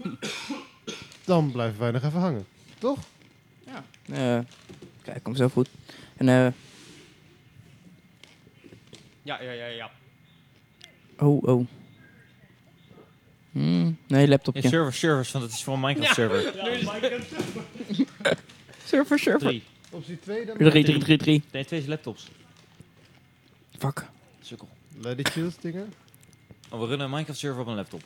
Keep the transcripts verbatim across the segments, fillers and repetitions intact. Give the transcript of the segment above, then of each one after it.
Dan blijven wij nog even hangen. Toch? Ja. Uh, kijk, komt zo goed. En eh... Uh, ja, ja, ja, ja. Oh, oh. Hmm, nee, laptopje. Ja, server, servers, want het is voor een Minecraft-server. Ja, ja, Minecraft server, server. Drie. Optie twee dan? Drie, drie, drie, drie. Nee, twee is laptops. Fuck. Sukkel. Latitude dingen? Oh, we runnen een Minecraft-server op een laptop.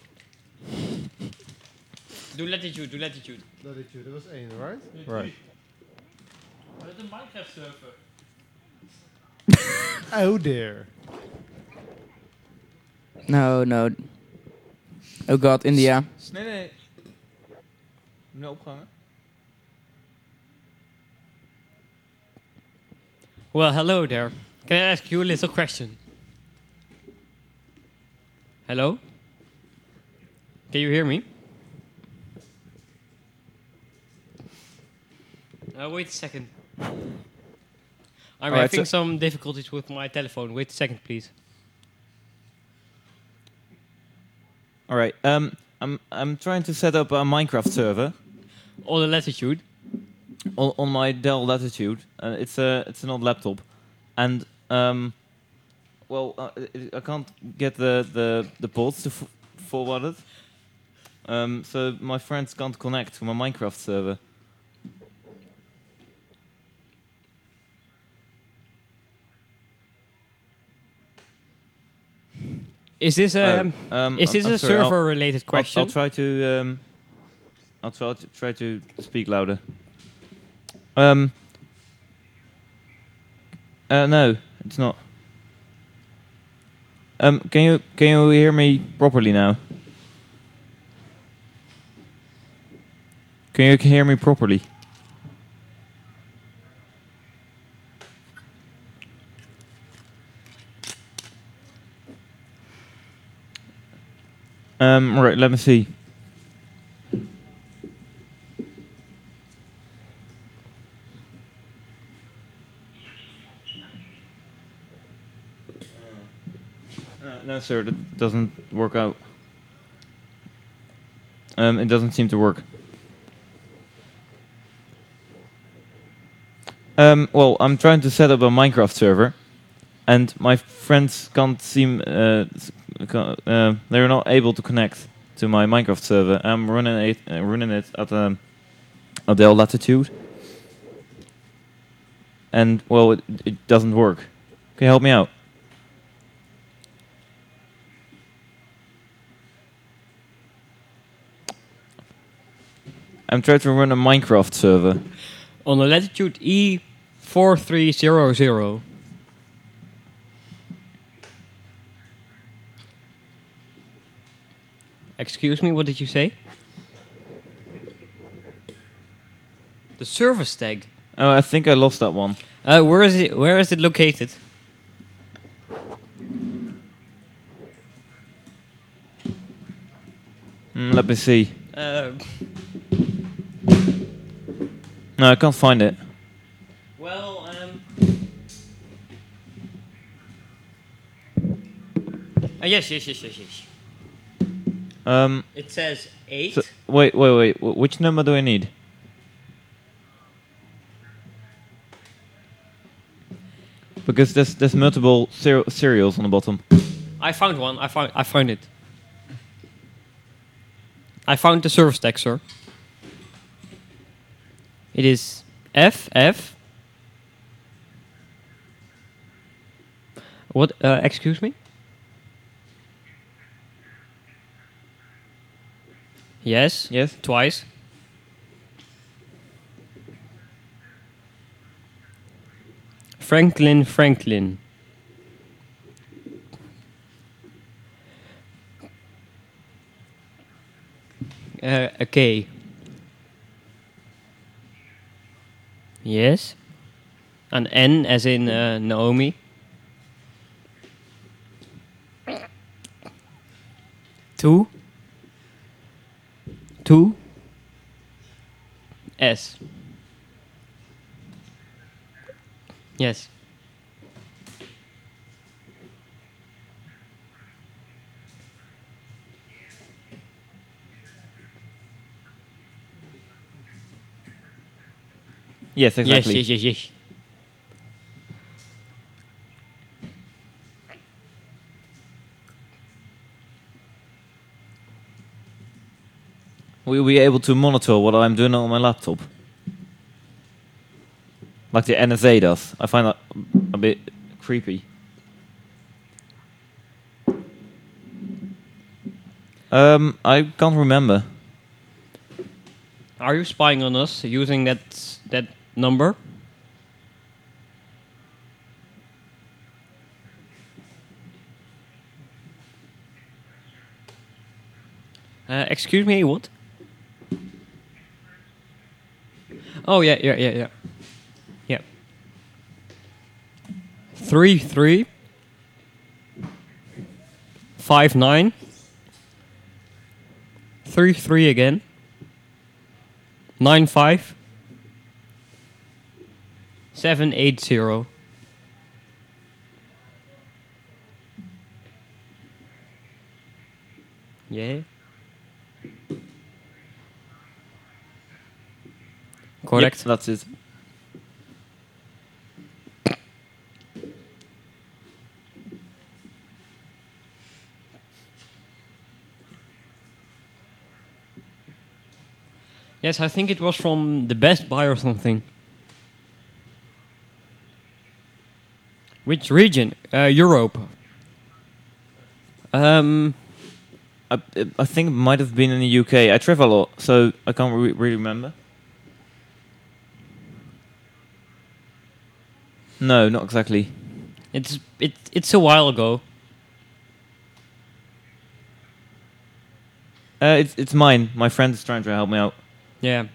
Doe Latitude, doe Latitude. Latitude, dat was één, right? Right. Dat is een Minecraft-server. Oh dear. No, no. Oh god, India. S nee, nee. Nu opgehangen. Well, hello there. Can I ask you a little question? Hello? Can you hear me? Uh, wait a second. I'm All right, having so some difficulties with my telephone. Wait a second, please. All right. Um, I'm I'm trying to set up a Minecraft server On the Latitude. on, on my Dell Latitude. Uh, it's a it's an old laptop, and um, well, uh, I can't get the the the ports to f forward it. Um, so my friends can't connect to my Minecraft server. Is this a um, Uh, um, is I'm- this I'm a sorry, I'll- server-related I'll, question? I'll try to um, I'll try to try to speak louder. Um. Uh, no, it's not. Um, can you can you hear me properly now? Can you hear me properly? Um, right, let me see. Uh, no, sir, that doesn't work out. Um, it doesn't seem to work. Um, well, I'm trying to set up a Minecraft server, and my friends can't seem, uh, uh, they're not able to connect to my Minecraft server. I'm running it, uh, running it at um, a Dell Latitude, and well, it, it doesn't work. Can you help me out? I'm trying to run a Minecraft server. On the Latitude E four three zero zero. Excuse me, what did you say? The service tag. Oh, I think I lost that one. Uh, where is it? Where is it located? Mm, let me see. Uh, No, I can't find it. well, um. Uh, yes, yes, yes, yes, yes. Um, It says eight. so, wait, wait, wait. Wh- which number do I need? Because there's there's multiple ser serials on the bottom. I found one. I found. I found it. I found the service tag, sir. It is F F. What? Uh, excuse me. Yes. Yes. Twice. Franklin Franklin. Uh, a K. Yes. An N as in uh, Naomi. Two. Two. S. Yes. Yes, exactly. Yes, yes, yes, yes. Will you be able to monitor what I'm doing on my laptop? Like the N S A does. I find that a bit creepy. Um, I can't remember. Are you spying on us using that that number? Uh, excuse me, what? Oh yeah, yeah, yeah, yeah, yeah. Three, three, five, nine, three, three again, nine, five, seven, eight, zero. Yeah. Correct. Yep, that's it. Yes, I think it was from the Best Buy or something. Which region? Uh, Europe. Um, I, I think it might have been in the U K. I travel a lot, so I can't re- really remember. No, not exactly. it's it it's a while ago. Uh, it's it's mine. My friend is trying to help me out. Yeah.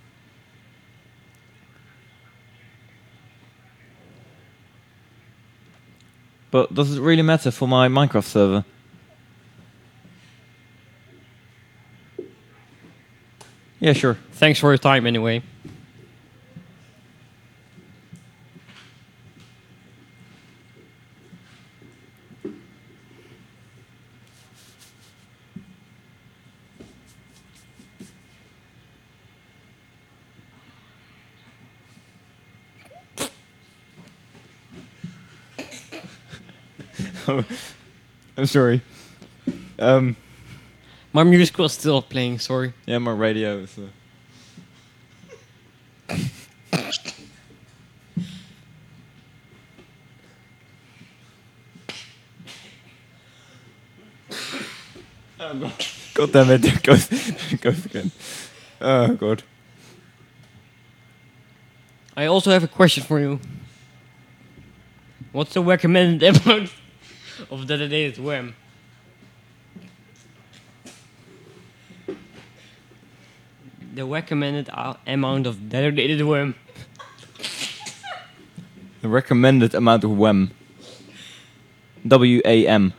But does it really matter for my Minecraft server? Yeah, sure. Thanks for your time anyway. I'm sorry. Um, My music was still playing, sorry. yeah, my radio is. Uh... God damn it! It goes, it goes again. Oh god. I also have a question for you. What's the recommended amount of dedicated W A M? The recommended uh, amount of dedicated W A M. The recommended amount of W A M. W A M.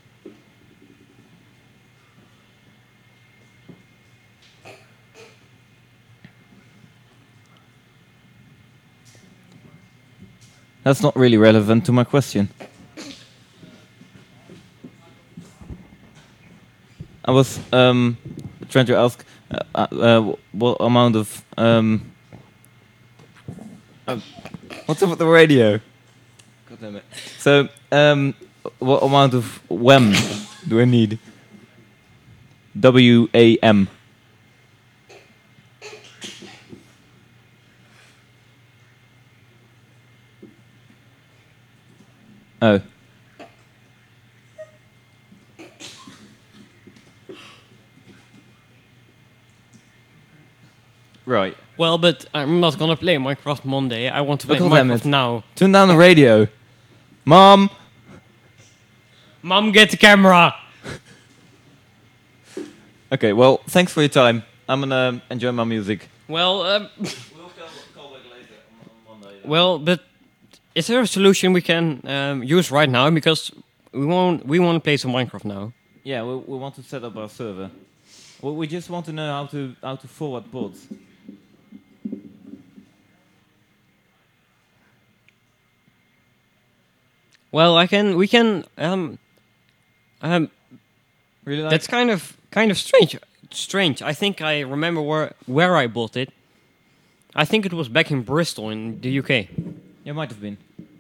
That's not really relevant to my question. I was um, trying to ask uh, uh, what amount of um, uh, what's up with the radio? God damn it! So, um, what amount of W A M do I need? W A M. Oh. Right. Well, but I'm not gonna play Minecraft Monday. I want to play God damn Minecraft it. now. Turn down the radio. Mom! Mom, get the camera! Okay, well, thanks for your time. I'm gonna enjoy my music. Well, um, We'll call back later on Monday. well, but is there a solution we can um, use right now? Because we want we want to play some Minecraft now. Yeah, we, we want to set up our server. Well, we just want to know how to how to forward bots. Well, I can. We can. Um, um, Really? Like that's kind of kind of strange. Strange. I think I remember where where I bought it. I think it was back in Bristol in the U K. Yeah, might have been.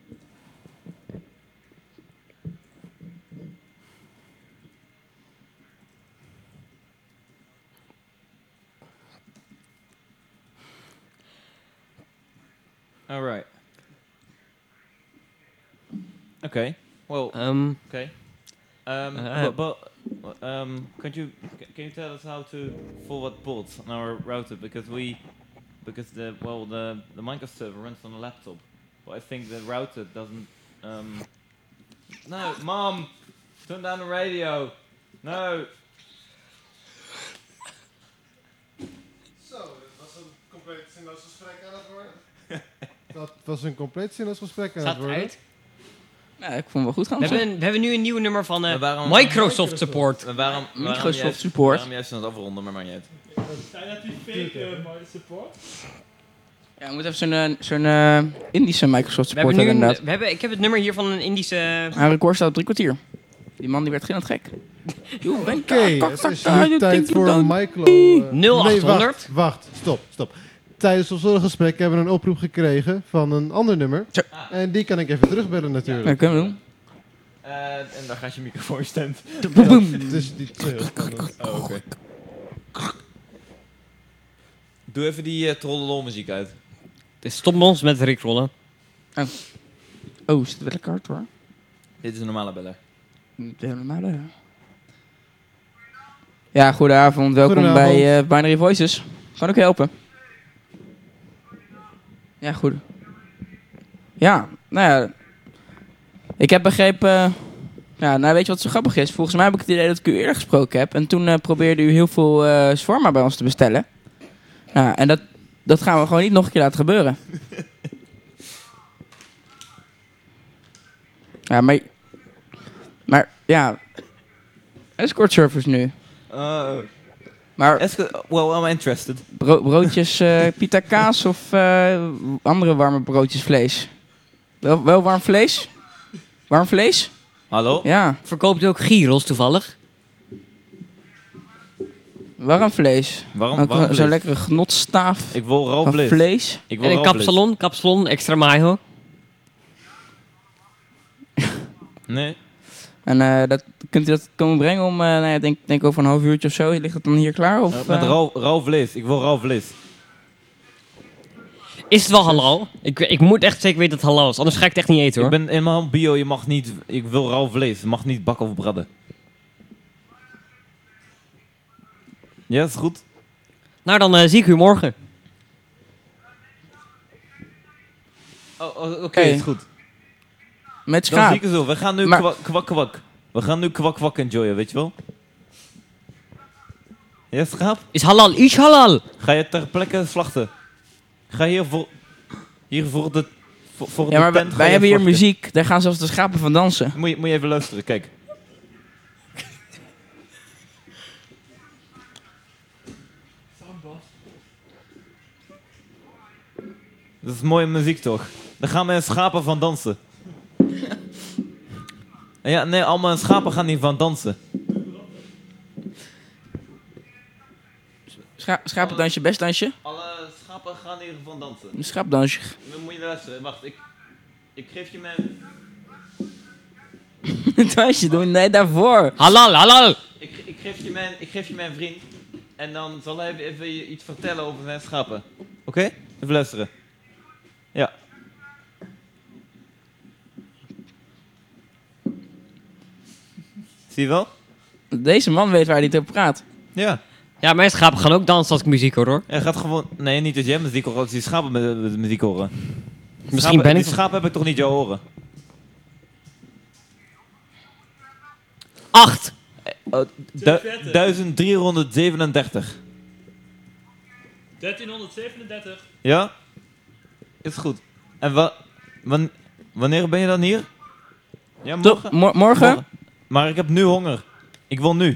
All right. Okay. Well. Um, Okay. Um, Uh, but, but um, can you can you tell us how to forward ports on our router because we because the well the the Minecraft server runs on a laptop, but I think the router doesn't. Um, no, Mom, turn down the radio. No. Zo, dat was een compleet zinloos gesprek aan het worden. Dat was een compleet zinloos gesprek aan staat het het worden. uit? Ja, ik vond het wel goed gaan. We hebben, een- we hebben nu een nieuw nummer van eh, Maar waarom- Microsoft Support. Maar waarom, waarom Microsoft juist- support. Waarom juist aan het afronden, maar maar niet uit. Zijn dat die fake uh, my support? Ja, we moeten even zo'n eh, zo'n eh, Indische Microsoft We hebben support nu hebben een, inderdaad. we hebben, ik heb het nummer hier van een Indische... Haar record staat op drie kwartier. Die man die werd gillend gek. Oké, het is nu tijd voor Michael. eh, nul nee, achthonderd. wacht, wacht, stop, stop. Tijdens ons vorige gesprek hebben we een oproep gekregen van een ander nummer. Zo. En die kan ik even terugbellen Ja, natuurlijk. kunnen we doen. Uh, en daar gaat je microfoon stand. Boem, boem. Het is niet zo heel spannend. Oh, oké. Doe even die uh, trollolol muziek uit. Het is stopmons met Rickrollen. Oh, zit het wel lekker hard hoor. Dit is een normale beller. Niet helemaal, ja. Ja, goedenavond. Welkom Goedenavond. bij eh, Binary Voices. Kan ik helpen? Ja, goed. Ja, nou ja. Ik heb begrepen... eh, ja, nou weet je wat zo grappig is? Volgens mij heb ik het idee dat ik u eerder gesproken heb. En toen eh, probeerde u heel veel eh shawarma bij ons te bestellen. Nou, en dat, dat gaan we gewoon niet nog een keer laten gebeuren. Ja, maar... Maar, ja... Escort service nu. Uh, Maar well, I'm interested. bro- broodjes eh, pita kaas of eh, andere warme broodjes vlees? Wel, wel warm vlees? Warm vlees? Hallo? Ja, Verkoopt u ook gyros toevallig? warm vlees. Waarom? Ook waarom Zo'n vlees? lekkere genotstaaf Ik wil rauw van vlees. vlees. Ik wil En een rauw vlees. kapsalon, kapsalon, extra mayo. Nee. En eh, dat, kunt u dat komen brengen om, eh nou ja, denk, denk over een half uurtje of zo. Ligt dat dan hier klaar? Of, Uh, met eh? rauw, rauw vlees. Ik wil rauw vlees. Is het wel halal? Ik, ik moet echt zeker weten dat het halal is, anders ga ik het echt niet eten hoor. Ik ben helemaal bio. Je mag niet... Ik wil rauw vlees. Je mag niet bakken of braden. Ja, is goed. Nou, dan eh, zie ik u morgen. Oh, oh, oké, Oké. is goed. Met Dan zie schaap. ik het zo. We gaan nu Maar- kwak, kwak, kwak. We gaan nu kwak, kwak enjoyen, weet je wel? Ja, schaap? Is halal iets halal? Ga je ter plekke slachten? Ga hier voor... Hier voor de... Voor, voor Ja, maar de wij, tent ga wij je hebben hier slachten. muziek. Daar gaan zelfs de schapen van dansen. Moet je, moet je even luisteren, kijk. Dat is mooie muziek toch? Daar gaan mijn schapen van dansen. Ja, nee, al mijn schapen gaan niet van dansen. Scha schapendansje, best dansje. Alle schapen gaan hier van dansen. Een schaapdansje. Dan moet je luisteren. Wacht, ik, ik geef je mijn... Een dansje doen? Nee, daarvoor. Halal, halal! Ik, ik, geef je mijn, ik geef je mijn vriend. En dan zal hij even, even je iets vertellen over zijn schapen. Oké? Even luisteren. Ja. Zie je wel? Deze man weet waar hij het over praat. Ja. Ja, mijn schapen gaan ook dansen als ik muziek hoor hoor. Hij gaat gewoon... Nee, niet als jij muziek hoort, als die schapen met, met muziek horen. Misschien Schapen- ben ik... Die schapen heb ik toch niet jou horen? Acht! Uh, du- duizend driehonderdzevenendertig. dertienhonderdzevenendertig. Ja? Is goed. En wa wan wanneer ben je dan hier? Ja, Tot morgen. mo- morgen? Morgen. Maar ik heb nu honger. Ik wil nu.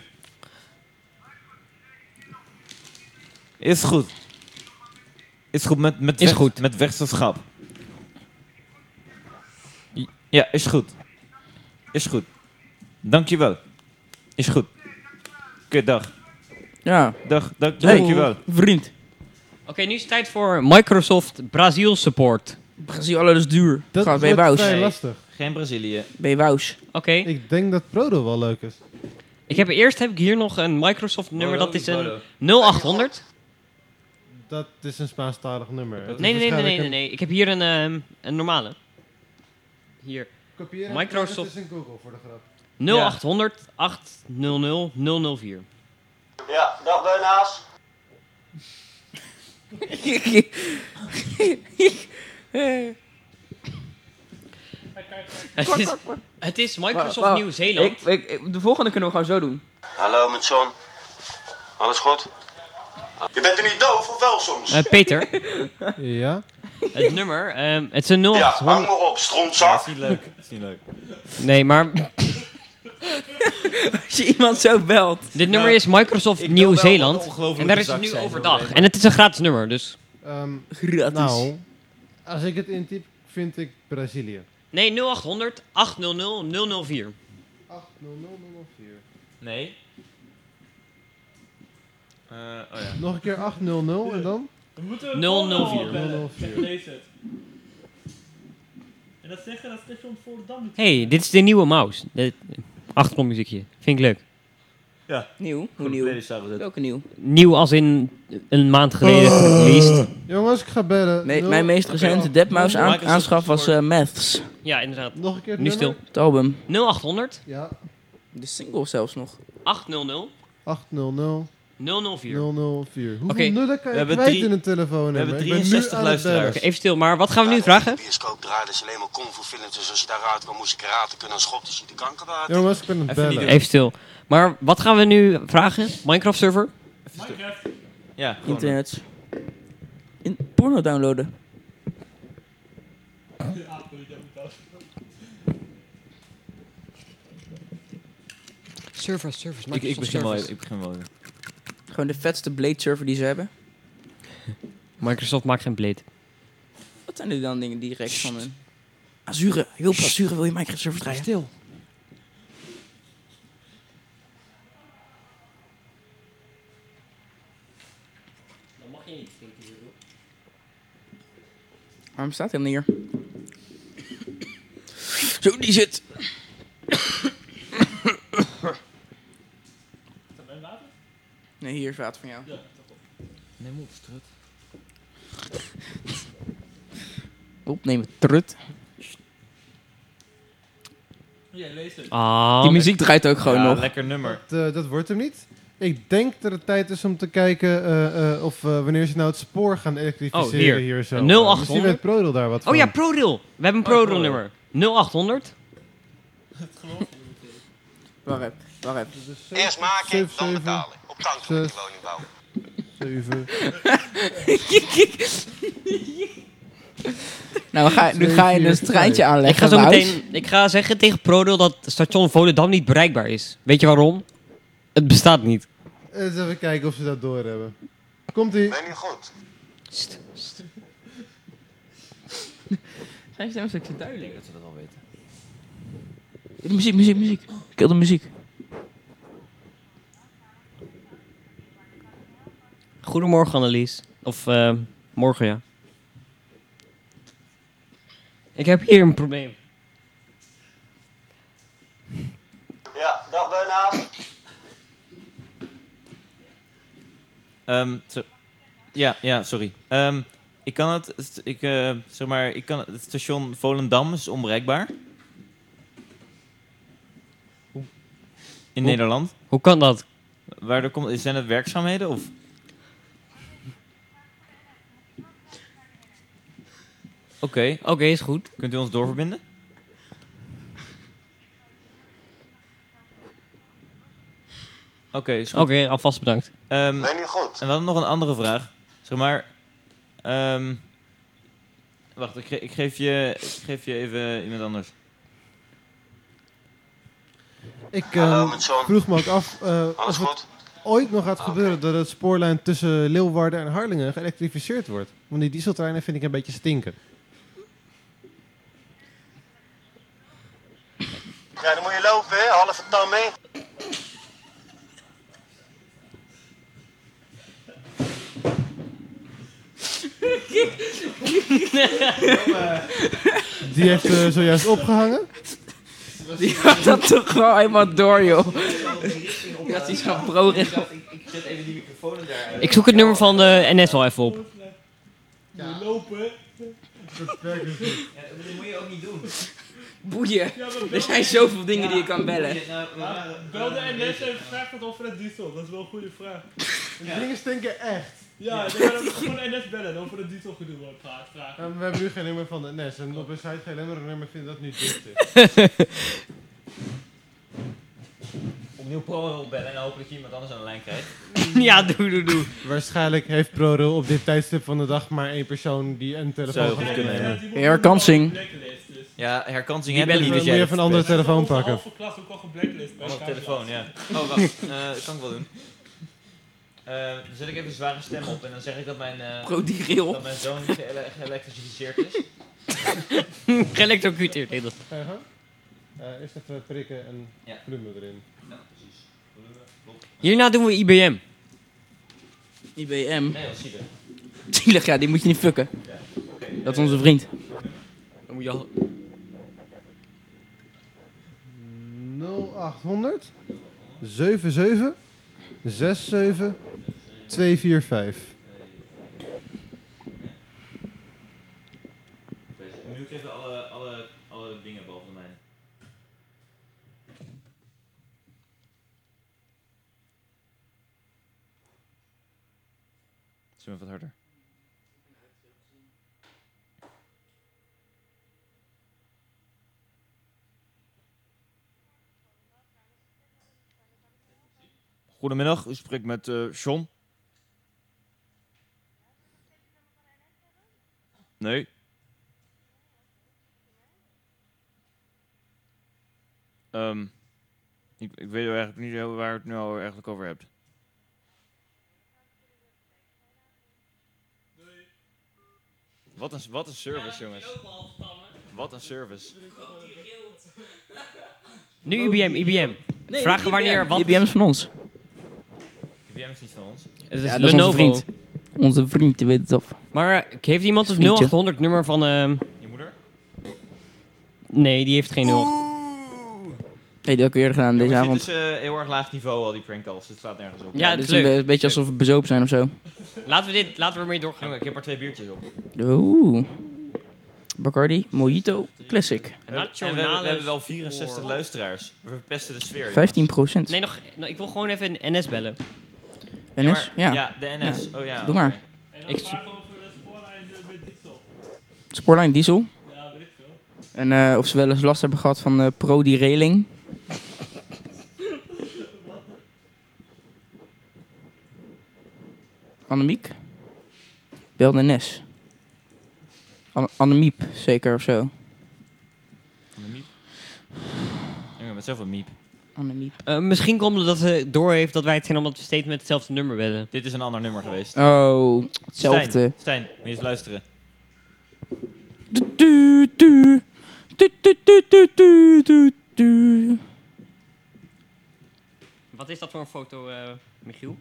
Is goed. Is goed met, met, Is vers- goed. met verse schap. Ja, is goed. Is goed. Dankjewel. Is goed. Oké, dag. Ja. Dag, dag Hey, dankjewel. vriend. Oké, nu is het tijd voor Microsoft Brazil support. Brazil, alles is duur. Dat Gaat wordt bij Wous. vrij Nee. lastig. Geen Brazilië. Bij Wous. Oké, Ik denk dat Prodo wel leuk is. ik heb eerst heb ik hier nog een Microsoft nummer, dat is een Bodo. nul achthonderd. Dat is een Spaanstalig nummer. Het is Nee, nee, nee, nee, nee, waarschijnlijk nee, nee. Ik heb hier een, ehm, een normale. Hier. een- Kopiëren en Microsoft. plakken, het is in Google voor de grap. nul Ja. achthonderd, achthonderd, nul nul vier. Ja, dag Beunaas. Het is, het is Microsoft Wacht, wacht. Nieuw-Zeeland. Ik, ik, ik- de volgende kunnen we gewoon zo doen. Hallo met John. Alles goed? Je bent er niet doof of wel soms? Eh, Peter, Ja. het nummer, ehm, het is een Ja, hang nul achthonderd. maar op, strontzak. Dat is niet leuk. Dat is niet leuk. Nee, maar Als je iemand zo belt. dit nummer is Microsoft Ik wil wel Nieuw-Zeeland. een ongelofelijke En daar is zak het nu zijn, overdag. zo En het is een gratis nummer, dus... Ehm, Gratis. nou, als ik het intyp, vind ik Brazilië. Nee, nul achthonderd, achthonderd, nul nul vier. acht nul nul nul vier. Nee. Eh, oh ja. Nog een keer acht nul nul en dan? We moeten een nul nul call vier. bellen. nul nul vier. Ik lees het. En dat zeggen dat station Volendam moet. Hey, dit is de nieuwe mouse. De achtergrondmuziekje. Vind ik leuk. Nieuw? Hoe Goed, nieuw? playlist zou gezet. Welke nieuw? Nieuw als in een maand geleden gereleased. Jongens, ik ga bellen. Nee, Nul- mijn meest recente Deadmau5 aan, Microsoft aanschaf was support. eh Maths. Ja, inderdaad. Nog een keer het Nu nummer? stil. Het album. nul achthonderd, Ja. De single zelfs nog. achthonderd, acht nul nul nul nul vier. nul nul vier. Hoeveel Oké. nullen kan je hebben kwijt drie- in een telefoon? we hebben Ik ben nu drieënzestig aan het bellen. luisteraars. Oké, even stil, maar wat gaan we nu vragen? De bioscoop draaien is alleen maar kung fu films. Dus als je daaruit kan, moest je karate kunnen en schopte je de kanker daar. Jongens, ik ben aan het Even niet bellen. doen. Even stil. Maar wat gaan we nu vragen? Minecraft server? Minecraft. Ja, gewoon. Internet. In porno downloaden. Ah, goed, dat moet dat. Servers, servers, Ik, ik begin wel even. Ik begin wel even. Gewoon de vetste Blade server die ze hebben. Microsoft maakt geen Blade. Wat zijn er dan dingen direct van hun? Azure. Heel veel Azure wil je Minecraft server draaien. Stil. Dan mag je niet stinken. Waarom staat hij niet hier? Zo, die zit. En water? Nee, hier is water van jou. Ja, toch op. Neem op, strut. Opnemen, trut. Ja, lees het. Ah, Die muziek draait ook gewoon Ja, nog. lekker nummer. Dat, eh, dat wordt hem niet. Ik denk dat het tijd is om te kijken eh, eh, of eh, wanneer ze nou het spoor gaan elektrificeren Oh, hier. hier zo. nul Eh, achthonderd. Misschien weet Prodel daar wat van. oh ja, ProRail. We hebben een Oh, ProRail ProRail. nummer. nul achthonderd. Het geloof je niet. Wacht even, wacht even. Dat is zeven- Eerst maken, zeven, dan zeven, betalen. Op tank voor de zes. woningbouw. zeven. Nou, ga, nu ga je dus een treintje Ik aanleggen. ga zo Wout. meteen. Ik ga zeggen tegen ProRail dat station Volendam niet bereikbaar is. Weet je waarom? Het bestaat niet. Eens even kijken of ze dat doorhebben. Komt-ie. Ben je niet goed? St, st. Zijn stem is ook zo Ik duidelijk. denk dat ze dat al weten. Muziek, muziek, muziek. Kill de muziek. Goedemorgen, Annelies. Of eh, morgen, ja. Ik heb hier een probleem. Ja, dag Beunaas. Ehm, zo- ja, ja, sorry. Ehm, ik kan het, st- ik, eh, zeg maar, ik kan het station Volendam is onbereikbaar. In Hoe? Nederland. Hoe kan dat? Waardoor komt, zijn het werkzaamheden of? Oké, Oké, is goed. kunt u ons doorverbinden? Oké, is goed. Oké, alvast bedankt. Ehm, Ben je niet goed? En we hadden nog een andere vraag. Zeg maar. ehm, wacht, ik, ge- ik, geef je, ik geef je even iemand anders. Ik Hallo, eh, met John. vroeg me ook af eh, of Alles het goed? ooit nog gaat Oké. gebeuren dat het spoorlijn tussen Leeuwarden en Harlingen geëlektrificeerd wordt. Want die dieseltreinen vind ik een beetje stinken. Ja, dan moet je lopen, hè? Halve tam mee. Die heeft uh, zojuist opgehangen. Die had dat toch wel helemaal door, joh. Die had iets van pro-recht. Ik, ik zet even die microfoon daar. Ik zoek het nummer van de N S wel even op. Ja. Lopen. Dat werkt dus niet. Ja, dat moet je ook niet doen. Boeien. Er zijn zoveel dingen die je kan bellen. Bel de N S en vraag het over het diesel. Dat is wel een goede vraag. De dingen stinken echt. Ja, dan gaan we gewoon N S bellen. Dan voor het diesel gedoe wordt vraag. vraag. En we hebben nu geen nummer van de N S. En op een site geen nummer vinden dat niet dicht is. Opnieuw ProRail bellen en hopen dat je iemand anders aan de lijn krijgt. Ja, doe, doe, doe. Waarschijnlijk heeft ProRail op dit tijdstip van de dag maar één persoon die een telefoon Zou heeft. goed kunnen, ja. die moet Herkansing. wel op de blacklist, dus. Ja, herkansing Die hebben we bellen niet, Dan dus moet je jij even een andere telefoon Onze pakken. halve klas ook al geblacklist bij Andere elkaar. telefoon, ja. Oh, wacht. Uh, dat kan ik wel doen. Uh, dan zet ik even een zware stem op en dan zeg ik dat mijn, uh, Pro-die-rail. dat mijn zoon geële- geëlektrificeerd is. Geëlectrocuteerd heet dat. Ga je gang? Uh, eerst even prikken en Ja. volume erin. Ja, precies. Hierna doen we I B M. I B M. Nee, dat zie je. Zielig, ja, die moet je niet fucken. Oké. Dat is onze vriend. Dan moet je al... nul achthonderd zeven zeven zes zeven twee vier vijf. Nu ik even alle, alle, alle dingen boven mij. Zullen we wat harder? Goedemiddag, u spreekt met uh, John. Nee. Um, ik, ik weet eigenlijk niet heel waar het nu al eigenlijk over hebt. Wat een, wat een service, jongens. Wat een service. Nu I B M, I B M. Vragen wanneer wat... I B M is van ons. I B M is niet van ons. Het is Ja, dat is onze Lenovo. vriend. Onze vriend, die weet het af. Maar uh, heeft iemand het Vriendje. nul achthonderd nummer van... ehm Je moeder? Nee, die heeft geen nul. Nee, die heb ik eerder gedaan deze Jongens, avond. dit is uh, heel erg laag niveau, al die prankcalls. Het slaat nergens op. Ja, Dit het is is een, leuk. be- een beetje alsof we bezopen zijn of zo. Laten we dit, laten we ermee doorgaan. Jongen, ik heb maar twee biertjes op. Oeh. Bacardi, Mojito, Classic. En we, en we, hebben, we hebben wel vierenzestig voor- luisteraars. We verpesten de sfeer. vijftien procent. Nee, nog, nou, ik wil gewoon even een N S bellen. N jongens. S? Ja. Ja, de N S. Oh ja. Doe maar. oké. En dan Ik- vragen over de spoorlijn uh, met diesel. Spoorlijn diesel. Ja, weet ik veel. En uh, of ze wel eens last hebben gehad van uh, pro-die-railing. Annemiek? Bel de N S. Anne- Annemiep, zeker of zo. Van de miep. Jongen, met zoveel miep. Annemiep. Uh, misschien komt het dat ze door heeft dat wij het zijn omdat we steeds met hetzelfde nummer bellen. Dit is een ander nummer geweest. Oh, hetzelfde. Stijn, Stijn, moet je eens luisteren. Du- du- du. Du- du- du- du- du- du- du. Wat is dat voor een foto, uh, Michiel?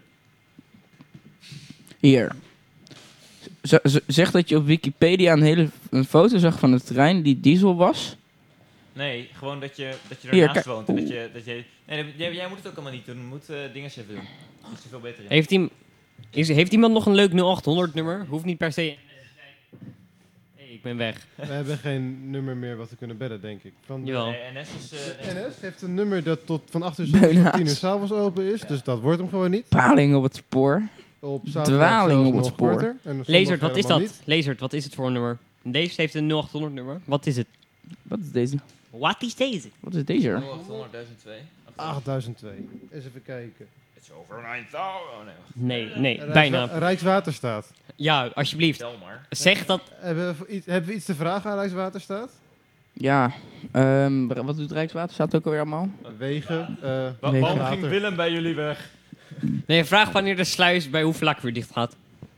Hier. Z- z- zeg dat je op Wikipedia een hele een foto zag van de trein die diesel was. Nee, gewoon dat je, dat je Hier, ernaast kijk. woont. En dat je, dat je, nee, dat- jij, jij moet het ook allemaal niet doen. Je moet uh, dingen even doen. Dat is er veel beter in. Heeft, iem- is, heeft iemand nog een leuk nul achthonderd nummer? Hoeft niet per se... Hey, ik ben weg. We hebben geen nummer meer wat we kunnen bellen, denk ik. Van de Jawel. Nee, N S is... uh, denk ik- N S heeft een nummer dat tot van acht uur 's ochtends tot Beunaas. tien uur 's avonds open is. Dus dat wordt hem gewoon niet. Paling op het spoor. Op zaterdag Dwaling zelfs op het nog spoor. korter. En op zondag Lezert, wat is helemaal dat? Lezert, wat is het voor een nummer? Deze heeft een nul achthonderd nummer. Wat is het? Wat is deze? Wat is deze? Wat is deze? nul achthonderd duizend twee. niet. achttduizend twee. Eens even kijken. It's over nine thousand. Oh nee, wacht. Nee, nee, Rijkswa- bijna. Rijkswaterstaat. Ja, alsjeblieft. Tel maar. Zeg dat... Hebben we, iets, hebben we iets te vragen aan Rijkswaterstaat? Ja. ehm, wat doet Rijkswaterstaat ook alweer allemaal? Wegen. eh Wa- Nee, waarom water. ging Willem bij jullie weg? Nee, vraag wanneer de sluis bij Hoevelaak weer dicht gaat.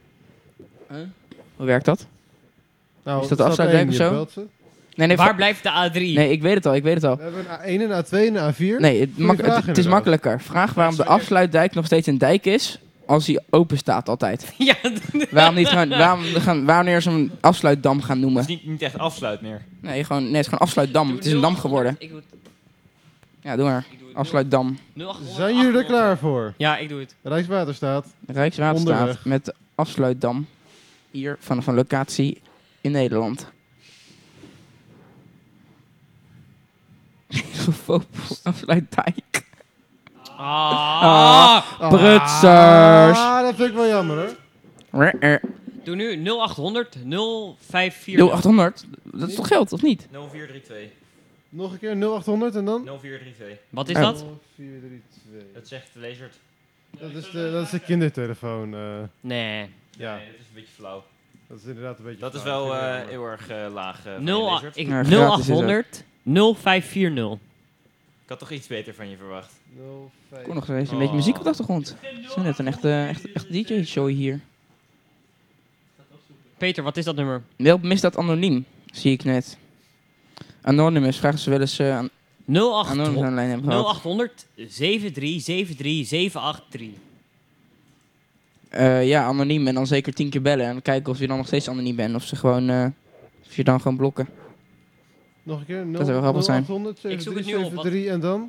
Hoe werkt dat? Nou, Is dat stap afsluitdijk één, of je zo? belt ze. Nee, nee, Waar va- blijft de A drie? nee, ik weet het al, ik weet het al. We hebben een A één, een A twee en een A vier. Nee, het, mak- vraag het, het is inderdaad. makkelijker. Vraag waarom de afsluitdijk nog steeds een dijk is als hij open staat altijd? ja, Waarom niet gewoon, waarom gaan, wanneer ze hem afsluitdam gaan Het noemen? is niet, niet echt afsluit meer. Nee, gewoon, nee, het is gewoon afsluitdam. Het is een dam geworden. Ik doe het. Ja, doe maar. Ik doe het. Afsluitdam. nul achthonderd, Zijn jullie er achthonderd. klaar voor? Ja, ik doe het. Rijkswaterstaat. Rijkswaterstaat Onderweg. met de afsluitdam. Hier van, van locatie in Nederland. Afsluitdijk. Ah. Ah, prutsers. Ah, dat vind ik wel jammer hoor. Doe nu nul achthonderd, nul vijf vier. Doe achthonderd. Dat is toch geld, of niet? nul vier drie twee. Nog een keer nul achthonderd en dan? nul vier drie twee. Wat is Oh. dat? nul vier drie twee. Dat zegt Lezert. Dat is de, dat is de kindertelefoon. eh. Nee. ja, Nee, dat is een beetje flauw. dat is inderdaad een beetje... Dat is flauw. wel Ik vind eh, het jammer. heel erg eh, laag uh, nul a- Lezert. ik- Ja, nul gratis is het. achthonderd, nul vijf vier nul. Ik had toch iets beter van je verwacht. nul vijf. Kom nog eens een Oh. beetje muziek op de achtergrond. Het is net een echte, echte, echte D J-show hier. Peter, wat is dat nummer? Wel misdaad anoniem, zie ik net. Anonymous, vragen ze wel eens uh, aan nul Anonymous aan de lijn hebben nul gehad. achthonderd, zeven drie zeven drie zeven acht drie. Uh, ja, anoniem en dan zeker tien keer bellen. En kijken of je dan nog steeds anoniem bent. Of ze gewoon, uh, of je dan gewoon blokken. Nog een keer. nul, zou wel grappig zijn. achthonderd, Ik zoek het nu op, zeven drie en dan?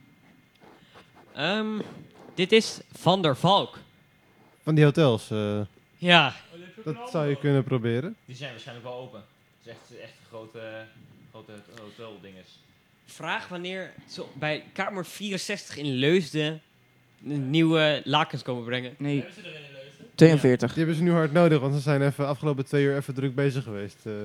Ehm, dit is Van der Valk. Van die hotels. eh, Ja. dat zou je kunnen proberen. Die zijn waarschijnlijk wel open. Het is echt, echt een grote, grote hoteldinges. Vraag wanneer zo bij kamer vierenzestig in Leusden nieuwe lakens komen brengen. Nee, tweeënveertig. Die hebben ze nu hard nodig, want ze zijn even afgelopen twee uur even druk bezig geweest. eh.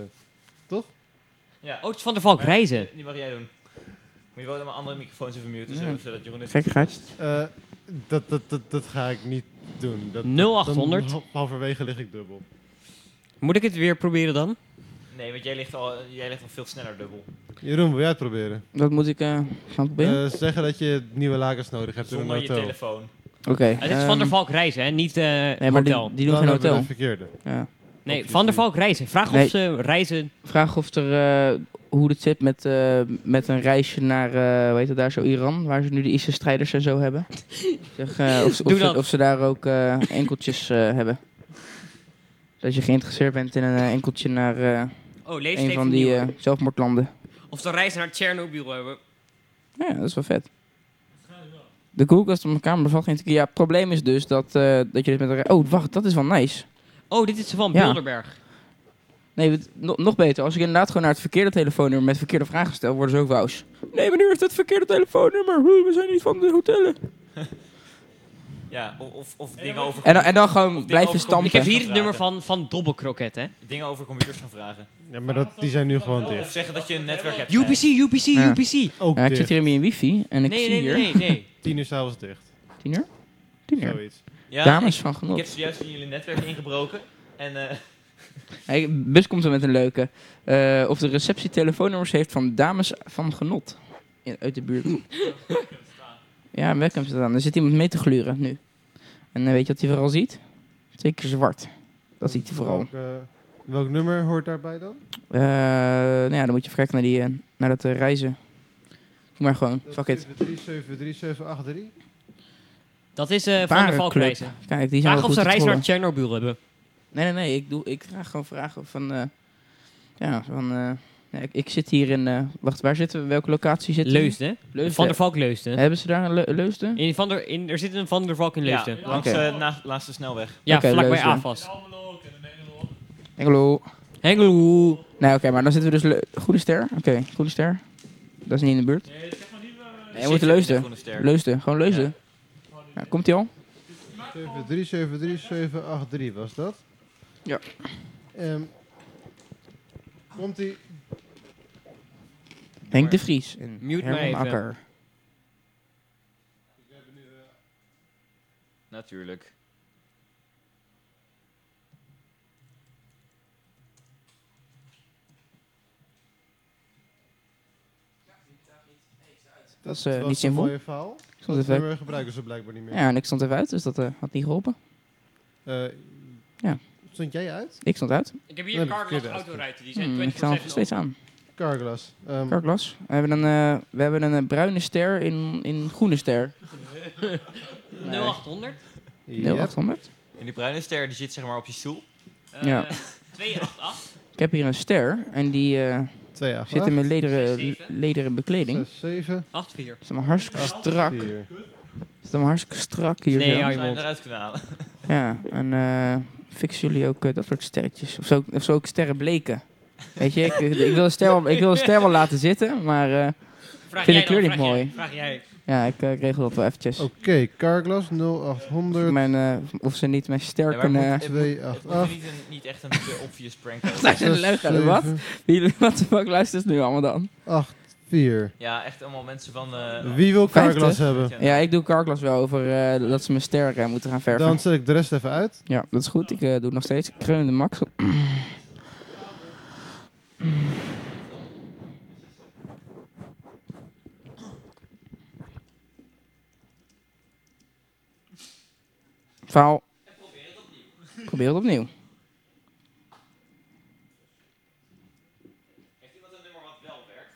Ja. Oh, het is Van der Valk reizen. Die mag jij doen. Moet je wel mijn andere microfoons even muten, Ja. zodat- zodat Jeroen het... Gekkigheid. Eh, dat, dat, dat, dat ga ik niet doen. Dat, nul achthonderd. Dan halverwege lig ik dubbel. Moet ik het weer proberen dan? Nee, want jij ligt, al, jij ligt al veel sneller dubbel. Jeroen, wil jij het proberen? Wat moet ik uh, gaan proberen? Eh, zeggen dat je nieuwe lakens nodig hebt in Zonder een je hotel. telefoon. Oké. Het is Van der ehm, Valk reizen, hè? Niet eh Nee, maar die, hotel. die doen Dan geen hebben we hotel. het verkeerde. Ja. Nee, Opties Van der niet. Valk reizen. Vraag Nee. of ze reizen. Vraag of er, uh, hoe het zit met, uh, met een reisje naar, uh, hoe heet het daar zo, Iran, waar ze nu de ISIS-strijders en zo hebben. Zeg, uh, of, ze- Doe of, ze, dat. of ze daar ook uh, enkeltjes uh, hebben. Dus als je geïnteresseerd bent in een uh, enkeltje naar uh, Oh, lees een even van die opnieuw. uh, zelfmoordlanden. Of ze reizen naar Tsjernobyl hebben. Ja, dat is wel vet. De koelkast op mijn kamer bevat geen tequila. Ja, het probleem is dus dat, uh, dat je dit met een... re- Oh, wacht, dat is wel nice. Oh, dit is van Ja. Bilderberg. Nee, het- no- nog beter. Als ik inderdaad gewoon naar het verkeerde telefoonnummer met verkeerde vragen stel, worden ze ook wous. Nee, meneer, is dat het verkeerde telefoonnummer? Huh, we zijn niet van de hotellen. Ja, of, of, of dingen over... En dan, en dan gewoon Of blijven over stampen. Ik heb hier Vragen. het nummer van, van Dobbelkroket, hè? Dingen over computers gaan vragen. Ja, maar dat, die zijn nu gewoon Of dicht. zeggen dat je een netwerk hebt. U P C, U P C, Ja. U P C. Ook Ja, ik zit dicht. hier in mijn wifi en ik Nee, zie nee, hier... nee, nee. Tien uur s'avonds dicht. Tien uur? Tien uur. Zoiets. Ja, Dames ik, van ik genot. heb zojuist in jullie netwerk ingebroken. En eh, Hey, Bus komt er met een leuke. Eh, of de receptie telefoonnummers heeft van dames van genot. In, uit de buurt. Ja, een webcam staat aan. Er zit iemand mee te gluren nu. En eh, weet je wat hij vooral ziet? Twee keer zwart. Dat ziet hij vooral. Welk, eh, welk nummer hoort daarbij dan? Eh, nou ja, dan moet je even kijken naar, die, eh, naar dat eh, reizen. Doe maar gewoon. Dat Fuck is it. zeven drie zeven drie zeven acht drie. Dat is eh Van der Valk Parenclub. reizen. Kijk, die zijn Vraag wel of ze goed te reizen naar trollen. Tsjernobyl hebben. Nee, nee, nee. Ik, doe, ik ga gewoon vragen van... eh, ja, van... eh, ja, ik, ik zit hier in... eh, wacht, waar zitten we? Welke locatie zitten we? Leusden. Leusden. Van der Valk Leusden. Hebben ze daar een Le- Leusden? In van der, in, er zit een Van der Valk in ja, Leusden. Ja, langs Oké. de na, laatste snelweg. Oké, vlakbij Leusden. AFAS. Engelo. Hengelo. Nee, oké, maar dan zitten we dus... Le- Goede Ster. Oké, Goede Ster. Dat is niet in de buurt. Nee, we moeten Leusden. Leusden, gewoon Leusden. Ja, komt ie al? zeven drie zeven drie zeven acht drie was dat? Ja. Ehm komt die... Henk de Vries. En Mute maar Herman even. Akker. Natuurlijk. Dat is eh, was niet een zinvol. mooie verhaal. Ik stond Dat even uit. nummer gebruiken ze blijkbaar niet meer. Ja, en ik stond even uit, dus dat eh, had niet geholpen. Eh, Ja. Stond jij uit? Ik stond uit. Ik heb Nee, hier verkeerde Carglass uitgang. autorijden. Die Hmm, zijn ik sta nog steeds aan. Carglass. Ehm, Carglass. We hebben een, eh, we hebben een eh, bruine ster in, in groene ster. nul achthonderd. Yep. nul achthonderd. En die bruine ster die zit zeg maar op je stoel. Uh, Ja. twee acht acht. Ik heb hier een ster en die uh, twee acht zit in mijn lederen, lederen bekleding. zes zeven. acht vier. Het is allemaal hartstikke strak. Het is allemaal hartstikke strak hier. Nee, zo. ja, Die je zou je mond. eruit kunnen halen. Ja, en uh, fixen jullie ook uh, dat soort sterretjes? Of zo, of zo ook sterren bleken? Weet je, ik, ik, wil een ster wel, ik wil een ster wel laten zitten, maar uh, Vraag vind jij de kleur dan, niet vraag mooi. Jij, vraag jij. Ja, ik, uh, ik regel dat wel eventjes. Oké, okay, Carglass nul achthonderd. Mijn, uh, of ze niet mijn ster Ja, maar kunnen... het moet- twee acht Het moet acht. niet, een, niet echt een te obvious prank zijn. Dat is een leugen, wat? Wie- Wat de fuck luistert nu allemaal dan? acht vier. Ja, echt allemaal mensen van... Uh, Wie wil Carglass vijftig? hebben? Ja, ik doe Carglass wel over uh, dat ze mijn ster uh, moeten gaan verven. Dan zet ik de rest even uit. Ja, dat is goed. Ik uh, doe het nog steeds. Ik kreun de max op. Faal. Probeer het opnieuw. Heeft iemand een nummer wat wel werkt?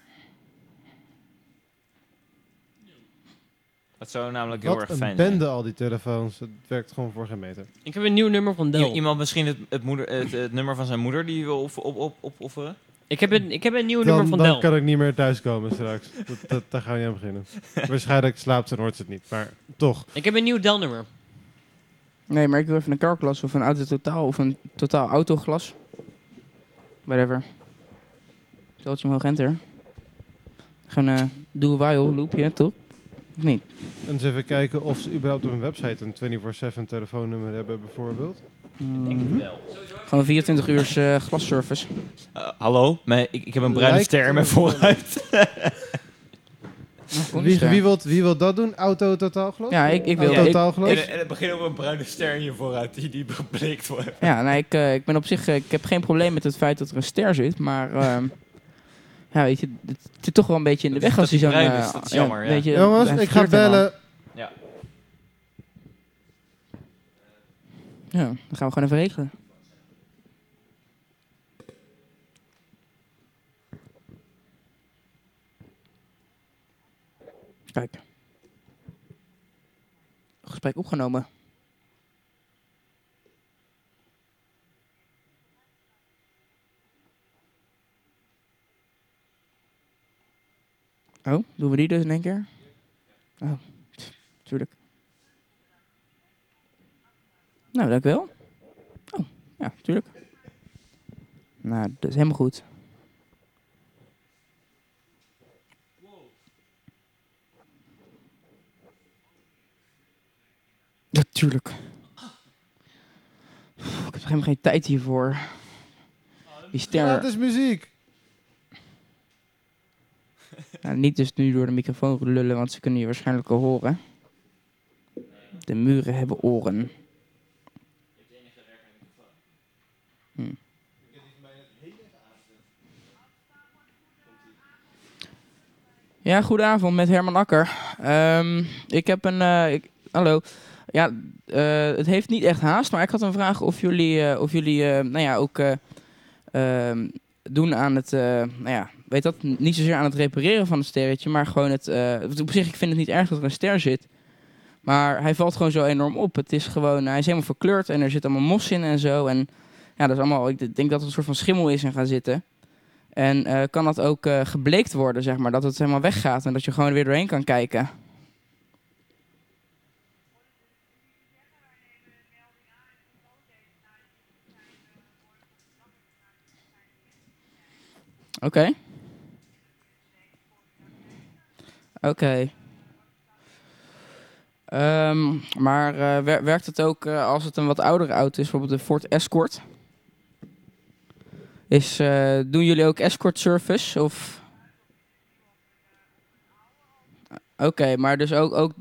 Dat zou namelijk heel Wat erg een fijn zijn. bende al die telefoons. Het werkt gewoon voor geen meter. Ik heb een nieuw nummer van Dell. I- iemand misschien het, het, moeder, het, het nummer van zijn moeder die wil op, op, op, opofferen? Ik heb een, ik heb een nieuw Dan, nummer van dan Dell. kan ik niet meer thuiskomen straks. Dat, dat, daar gaan we niet aan beginnen. Waarschijnlijk slaapt ze en hoort ze het niet. Maar toch. Ik heb een nieuw Dell nummer. Nee, maar ik wil even een Carglass of een auto totaal of een totaal autoglas. Whatever. Steltje omhoog enter. Gewoon een uh, do-a-while loopje, toch? Of niet? En eens even kijken of ze überhaupt op hun website een vierentwintig zeven telefoonnummer hebben bijvoorbeeld. Mm. Wel. Gewoon vierentwintig uur uh, glasservice. Uh, hallo? Maar ik, ik heb een bruine Lijkt ster in mijn vooruit. Wie, wie, wil, wie wil dat doen? Auto totaalglas? Ja, ik, ik wil... Auto ik- totaalglas? En, en het begint over een bruine ster in je vooruit die, die gebleekt wordt. Ja, nee, ik, uh, ik ben op zich... Uh, ik heb geen probleem met het feit dat er een ster zit, maar... Uh, ja, weet je, het zit toch wel een beetje in de Dat weg is- als hij dat zo'n... die Uh, bruin is, dat is jammer, ja. weet je, Jongens, hij ik ga flirt helemaal. bellen. Ja. Ja, dan gaan we gewoon even regelen. Kijk. Gesprek opgenomen. Oh, doen we die dus in één keer? Oh, tuurlijk. Nou, dank u wel. Oh, ja, tuurlijk. Nou, dat is helemaal goed. Natuurlijk. Ik heb helemaal geen tijd hiervoor. Die ster... Ja, het is muziek. Nou, niet dus nu door de microfoon lullen, want ze kunnen je waarschijnlijk al horen. De muren hebben oren. Hm. Ja, goedenavond met Herman Akker. Um, ik heb een... Uh, ik, hallo. Ja, uh, het heeft niet echt haast, maar ik had een vraag of jullie, uh, of jullie uh, nou ja, ook uh, uh, doen aan het... Uh, nou ja, weet dat, niet zozeer aan het repareren van het sterretje, maar gewoon het... Uh, op zich, ik vind het niet erg dat er een ster zit. Maar hij valt gewoon zo enorm op. Het is gewoon... Hij is helemaal verkleurd en er zit allemaal mos in en zo. En ja, dat is allemaal... Ik denk dat het een soort van schimmel is en gaan zitten. En uh, kan dat ook uh, gebleekt worden, zeg maar. Dat het helemaal weggaat en dat je gewoon weer doorheen kan kijken. Oké. Okay. Oké. Okay. Um, maar uh, wer- werkt het ook uh, als het een wat oudere auto is, bijvoorbeeld de Ford Escort? Is, uh, doen jullie ook escort service? Of... Oké, okay, maar dus ook... ook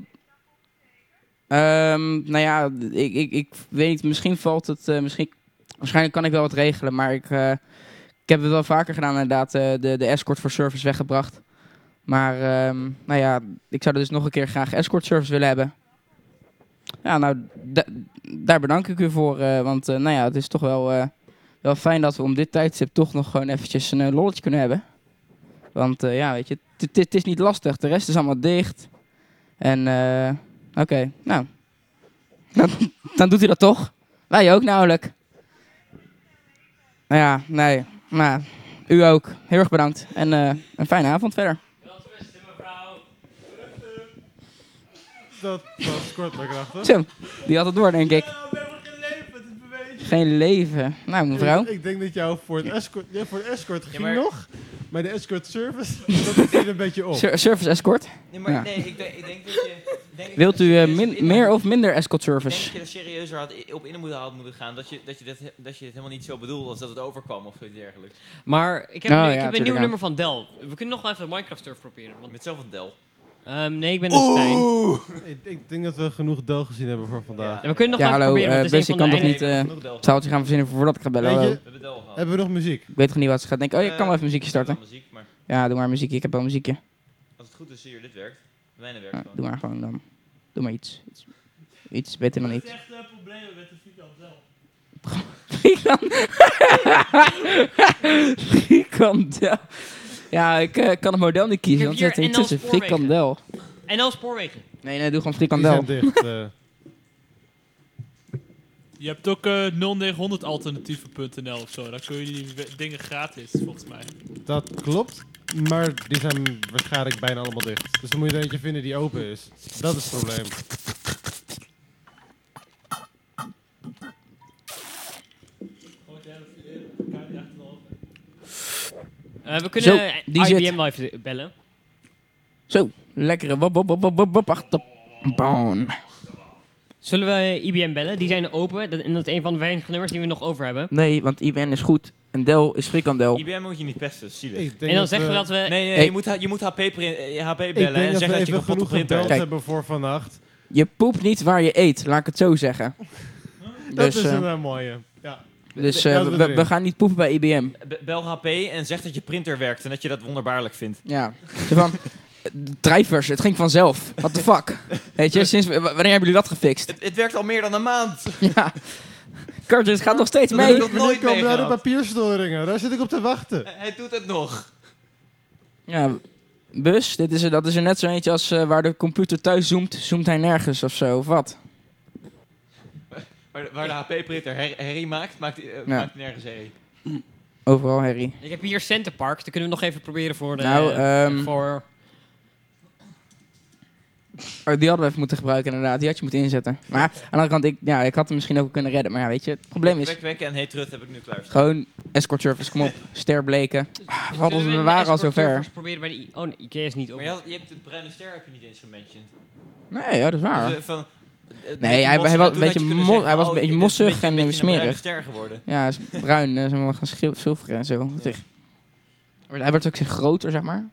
um, nou ja, ik, ik, ik weet niet, misschien valt het... Uh, misschien, waarschijnlijk kan ik wel wat regelen, maar ik, uh, ik heb het wel vaker gedaan inderdaad, uh, de, de escort voor service weggebracht. Maar um, nou ja, ik zou dus nog een keer graag escort service willen hebben. Ja, nou, da- daar bedank ik u voor, uh, want uh, nou ja, het is toch wel... Uh, Wel fijn dat we om dit tijdstip toch nog gewoon eventjes een uh, lolletje kunnen hebben. Want uh, ja, weet je, het is niet lastig. De rest is allemaal dicht. En uh, oké, okay, nou. dan, dan doet hij dat toch. Wij ook namelijk. Nou ja, nee. Nou, u ook. Heel erg bedankt. En uh, een fijne avond verder. Dat was kort maar krachtig. Zo, die had het door, denk ik. Ja, we hebben geen leven, het is bewezen. Geen leven. Nou, mevrouw. Ik, ik denk dat jou voor het escort, ja, voor het escort ging maar- nog. Maar de escort service, dat zit een beetje op. Ser- service escort. Nee, maar Ja. nee, ik, denk, ik denk dat je... Denk ik Wilt dat u je uh, serieus min- in- meer of minder escort Ik denk service? dat je er serieuzer had, i- op in moeten, had moeten gaan. Dat je, dat, je dit, dat je dit helemaal niet zo bedoelde als dat het overkwam of zoiets dergelijks. Maar ik heb, Oh, nu- ja, ik heb een tuurlijk, nieuw ja. nummer van Dell. We kunnen nog wel even Minecraft Surf proberen. Want, Met zoveel Del. ehm, nee, ik ben een Stijn. Ik, ik denk dat we genoeg Del gezien hebben voor vandaag. Ja, we kunnen nog Ja, wel even hallo, proberen. want eh, het is Bus, een ik van kan de toch einde- niet Genoeg Del uh, gehad. zaaltje gaan verzinnen voordat ik ga bellen? Weet je- Hallo. We hebben Del gehad. Hebben we nog muziek? Ik weet gewoon niet wat ze gaat denken. Oh, je kan wel even muziekje We hebben starten. wel muziek, maar Ja, doe maar muziekje. Ik heb wel een muziekje. als het goed is hier, dit werkt. Mijne werkt Ja, gewoon. doe maar gewoon dan. Doe maar iets. Iets, iets beter dan Er iets. is echt uh, problemen met de vierkant zelf. Frikandel. Frikandel. Ja, ik uh, kan het model niet kiezen, Ik want heb het zit er hier niet tussen. N L spoorwegen. Frikandel. En dan spoorwegen. Nee, nee, doe gewoon Die frikandel. zijn dicht. eh. Je hebt ook uh, nul negen honderd alternatieven punt n l of zo. Dan kun je die we- dingen gratis, volgens mij. Dat klopt, maar die zijn waarschijnlijk bijna allemaal dicht. Dus dan moet je er eentje vinden die open is. Dat is het probleem. Uh, we kunnen Zo, uh, die I zit. B M live bellen. Zo, lekkere wop wop wop wop wop wop achterban. Zullen we I B M bellen? Die zijn open. Dat, en dat is een van de weinige nummers die we nog over hebben. Nee, want I B N is goed. En Del is frikandel. I B M moet je niet pesten, zielig. Ik denk En dan zeggen we dat we... Nee, nee, Hey. je moet, H- je moet H P, prin- eh, H P Ik bellen denk en dat we zeggen dat je even kapotte genoeg printer gebeld hebt. Kijk. hebben voor vannacht. Je poept niet waar je eet, laat ik het zo zeggen. Dat Dus, is eh, een uh, mooie. Ja. dus Ja, eh, dat we, erin. we gaan niet poepen bij I B M. B- Bel H P en zeg dat je printer werkt en dat je dat wonderbaarlijk vindt. Ja. Zo van, eh, drijvers, het ging vanzelf. What the fuck? Weet je, sinds w- wanneer hebben jullie dat gefixt? Het, het werkt al meer dan een maand. Ja. Curtis gaat nog steeds Dat mee. heb ik nog Wanneer nooit komen daar de meegehad. papierstoringen? Daar zit ik op te wachten. Hij doet het nog. Ja, Bus, dit is er, dat is er net zo eentje als eh, waar de computer thuis zoomt, zoomt hij nergens of zo, of wat? Waar, waar de H P-printer her- herrie maakt, maakt hij eh, Ja. maakt hij nergens herrie. Overal herrie. Ik heb hier Center Park. Dan kunnen we nog even proberen voor de... Nou, ehm, voor... Oh, die hadden we even moeten gebruiken inderdaad, die had je moeten inzetten. Maar aan de andere kant, ik, ja, ik had hem misschien ook kunnen redden, maar ja, weet je, het probleem is Wek, wekken en hey Trut heb ik nu klaar. gewoon escort service, kom op, ster bleken. Ah, we, hadden, Zullen we een waren al escort zover. service proberen bij de... I- oh, nee, Ikea is niet Maar open. je, had, je hebt de bruine ster heb je niet eens gementiond. Nee, ja, dat is waar. Dus, eh, van, eh, Nee, die hij- mos- hij was toen een had je beetje kunnen mo- zeggen, hij was oh, een beetje dit is mossig beetje- en beetje een smerig. bruine ster geworden. Ja, hij is bruin, eh, zeg maar, gaan schil- zilveren en zo. Zeg. Hij wordt ook groter, zeg maar.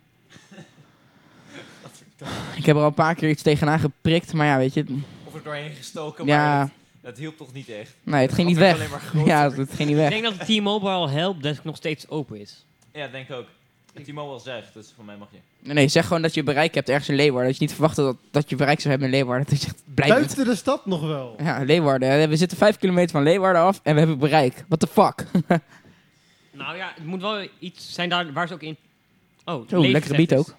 Ik heb er al een paar keer iets tegenaan geprikt, maar ja, weet je, Of er doorheen gestoken, ja, maar dat, dat hielp toch niet echt. nee, het ging niet Het werd weg. alleen maar groter. Ja, het ging niet Ik weg. denk dat de T-Mobile helpdesk nog steeds open is. Ja, denk ik ook. En T-Mobile zegt, dus voor mij mag je. Nee, nee, zeg gewoon dat je bereik hebt ergens in Leeuwarden. Dat je niet verwacht dat, dat je bereik zou hebben in Leeuwarden. Dat je echt blij bent. Buiten de stad nog wel. Ja, Leeuwarden. hè. We zitten vijf kilometer van Leeuwarden af en we hebben bereik. What the fuck? Nou ja, het moet wel iets zijn daar waar ze ook in... Oh, Zo, lekkere beat ook.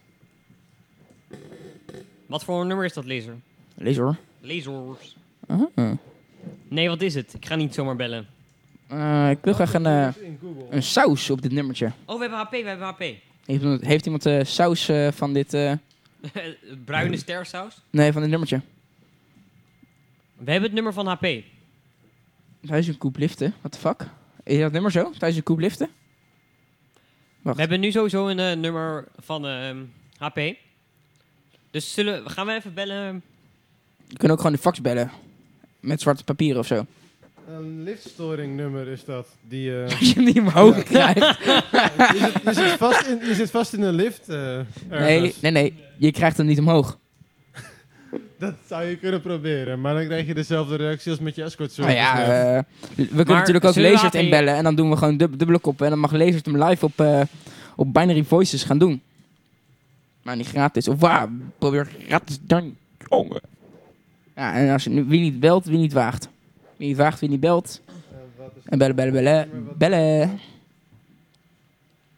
Wat voor een nummer is dat, laser? Lees hoor. Lasers. Ah. Nee, wat is het? Ik ga niet zomaar bellen. Eh, ik wil graag een, eh, In Google. een saus op dit nummertje. Oh, we hebben H P, we hebben H P. Heeft iemand, heeft iemand eh, saus eh, van dit... eh, Bruine stersaus. nee, van dit nummertje. We hebben het nummer van H P. Thuis een koep liften. What the fuck? Is dat nummer zo? Thuis een koep liften? Wacht. We hebben nu sowieso een eh, nummer van ehm, H P. Dus zullen, gaan we even bellen? Je kunt ook gewoon de fax bellen. Met zwarte papier of zo. Een liftstoring nummer is dat. Die, eh, Als je hem niet omhoog krijgt. je, zit, je, zit vast in, je zit vast in een lift. eh, Nee, ergens. nee, nee. Je krijgt hem niet omhoog. Dat zou je kunnen proberen, maar dan krijg je dezelfde reactie als met je escort Nou service. ja, net. eh, we kunnen natuurlijk ook zullen we Lasert H P inbellen. En dan doen we gewoon dub dubbele koppen. En dan mag Lasert hem live op, eh, op Binary Voices gaan doen. Maar niet gratis. Of waar? Probeer gratis dan. Jongen. Ja, en als je nu, wie niet belt, wie niet waagt. Wie niet waagt, wie niet belt. Eh, wat is En bellen, bellen, bellen. Bellen.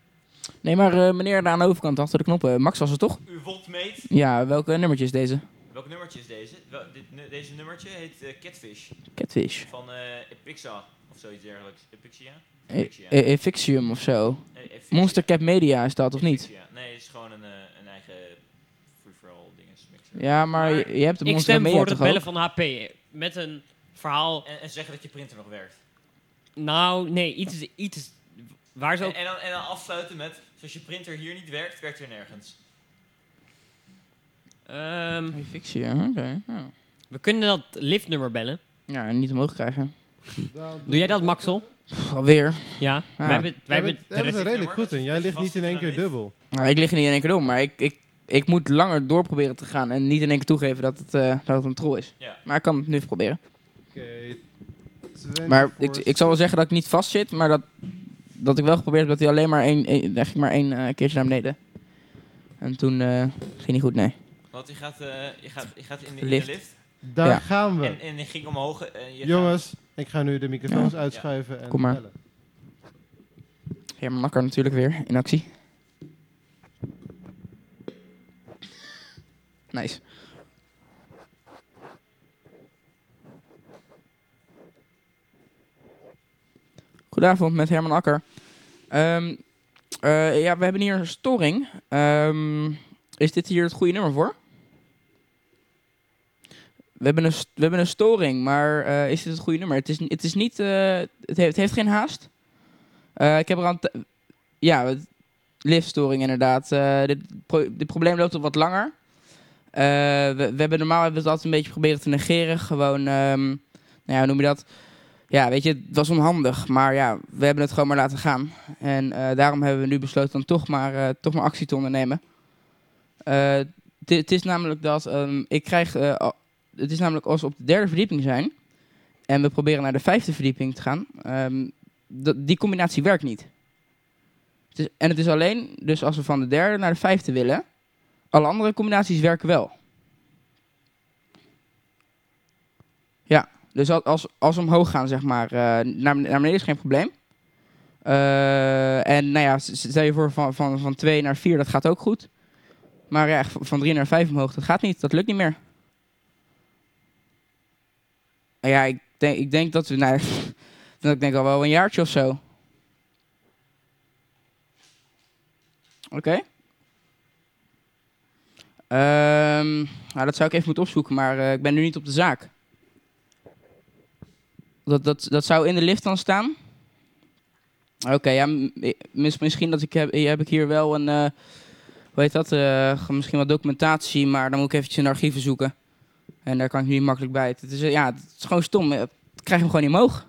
Nee, maar eh, meneer daar aan de overkant achter de knoppen. Max was het toch? U voltmeet. Ja, welke nummertje is deze? Welk nummertje is deze? Wel, dit, nu- deze nummertje heet eh, Catfish. Catfish. Van eh Epixa of zoiets dergelijks. Epixia? E- Epixia. E- Evixium of zo. Nee, Epixia. Monster Cap Media is dat, of niet? Epixia. Nee, het is gewoon een, eh, een eigen free-for-all dinges mixer. Ja, maar je, je hebt de Ik Monster Cap stem Media voor het toch bellen ook? van H P. Met een verhaal. En, en zeggen dat je printer nog werkt. Nou, nee, iets, iets waar ze ook... En, en, dan, en dan afsluiten met, zoals je printer hier niet werkt, werkt er nergens. Ehm, Evixium, oké. Ja. we kunnen dat liftnummer bellen. Ja, en niet omhoog krijgen. Dan- Doe jij dat, Maxel? Pff, alweer. Ja. Ja. Wij hebben, wij Daar hebben hebben ze de redelijk goed in. Jij ligt niet in één keer dubbel. Nou, ik lig er niet in één keer door, maar ik, ik, ik moet langer door proberen te gaan en niet in één keer toegeven dat het, eh, dat het een troll is. Ja. Maar ik kan het nu even proberen. Oké. Maar ik, ik zal wel zeggen dat ik niet vast zit, maar dat, dat ik wel geprobeerd heb dat hij alleen maar één, één, echt maar één eh, keertje naar beneden. En toen eh, ging niet goed, nee. Want je gaat, eh, je gaat, je gaat in, de, in Lift. de lift. Daar Ja. gaan we. En, en je ging omhoog. En je Jongens, ik ga nu de microfoons Ja. uitschuiven en Kom maar. bellen. Herman Nakker natuurlijk weer in actie. Nice. Goedenavond met Herman Akker. Ehm, eh, ja, we hebben hier een storing. Ehm, is dit hier het goede nummer voor? We hebben een, st- we hebben een storing, maar eh, is dit het goede nummer? Het is, het is niet... eh, het, heeft, het heeft geen haast. Eh, ik heb er aan... t- ja, het- liftstoring inderdaad. Eh, dit, pro- dit probleem loopt al wat langer. Eh, we, we hebben normaal hebben we het altijd een beetje proberen te negeren. Gewoon, ehm, nou ja, hoe noem je dat? Ja, weet je, het was onhandig. Maar ja, we hebben het gewoon maar laten gaan. En eh, daarom hebben we nu besloten dan toch maar, eh, toch maar actie te ondernemen. Eh, Het het is namelijk dat ehm, ik krijg... eh, al- het is namelijk als we op de derde verdieping zijn... en we proberen naar de vijfde verdieping te gaan... ehm, d- die combinatie werkt niet. Het is, en het is alleen, dus als we van de derde naar de vijfde willen... alle andere combinaties werken wel. Ja, dus als, als, als we omhoog gaan, zeg maar, eh, naar, naar beneden is geen probleem. Eh, en nou ja, s- s- stel je voor van, van, van twee naar vier, dat gaat ook goed. Maar ja, v- van drie naar vijf omhoog, dat gaat niet, dat lukt niet meer. En ja, ik denk, ik denk dat we, nou, ik denk al wel een jaartje of zo. Oké. Ehm, nou, dat zou ik even moeten opzoeken, maar eh, ik ben nu niet op de zaak. Dat, dat, dat zou in de lift dan staan? Oké, ja, m- mis- misschien dat ik heb, heb ik hier wel een, eh hoe heet dat, eh, misschien wat documentatie, maar dan moet ik eventjes in de archieven zoeken. En daar kan ik nu niet makkelijk bij. Het is, eh, ja, het is gewoon stom. Ik krijg hem gewoon niet omhoog.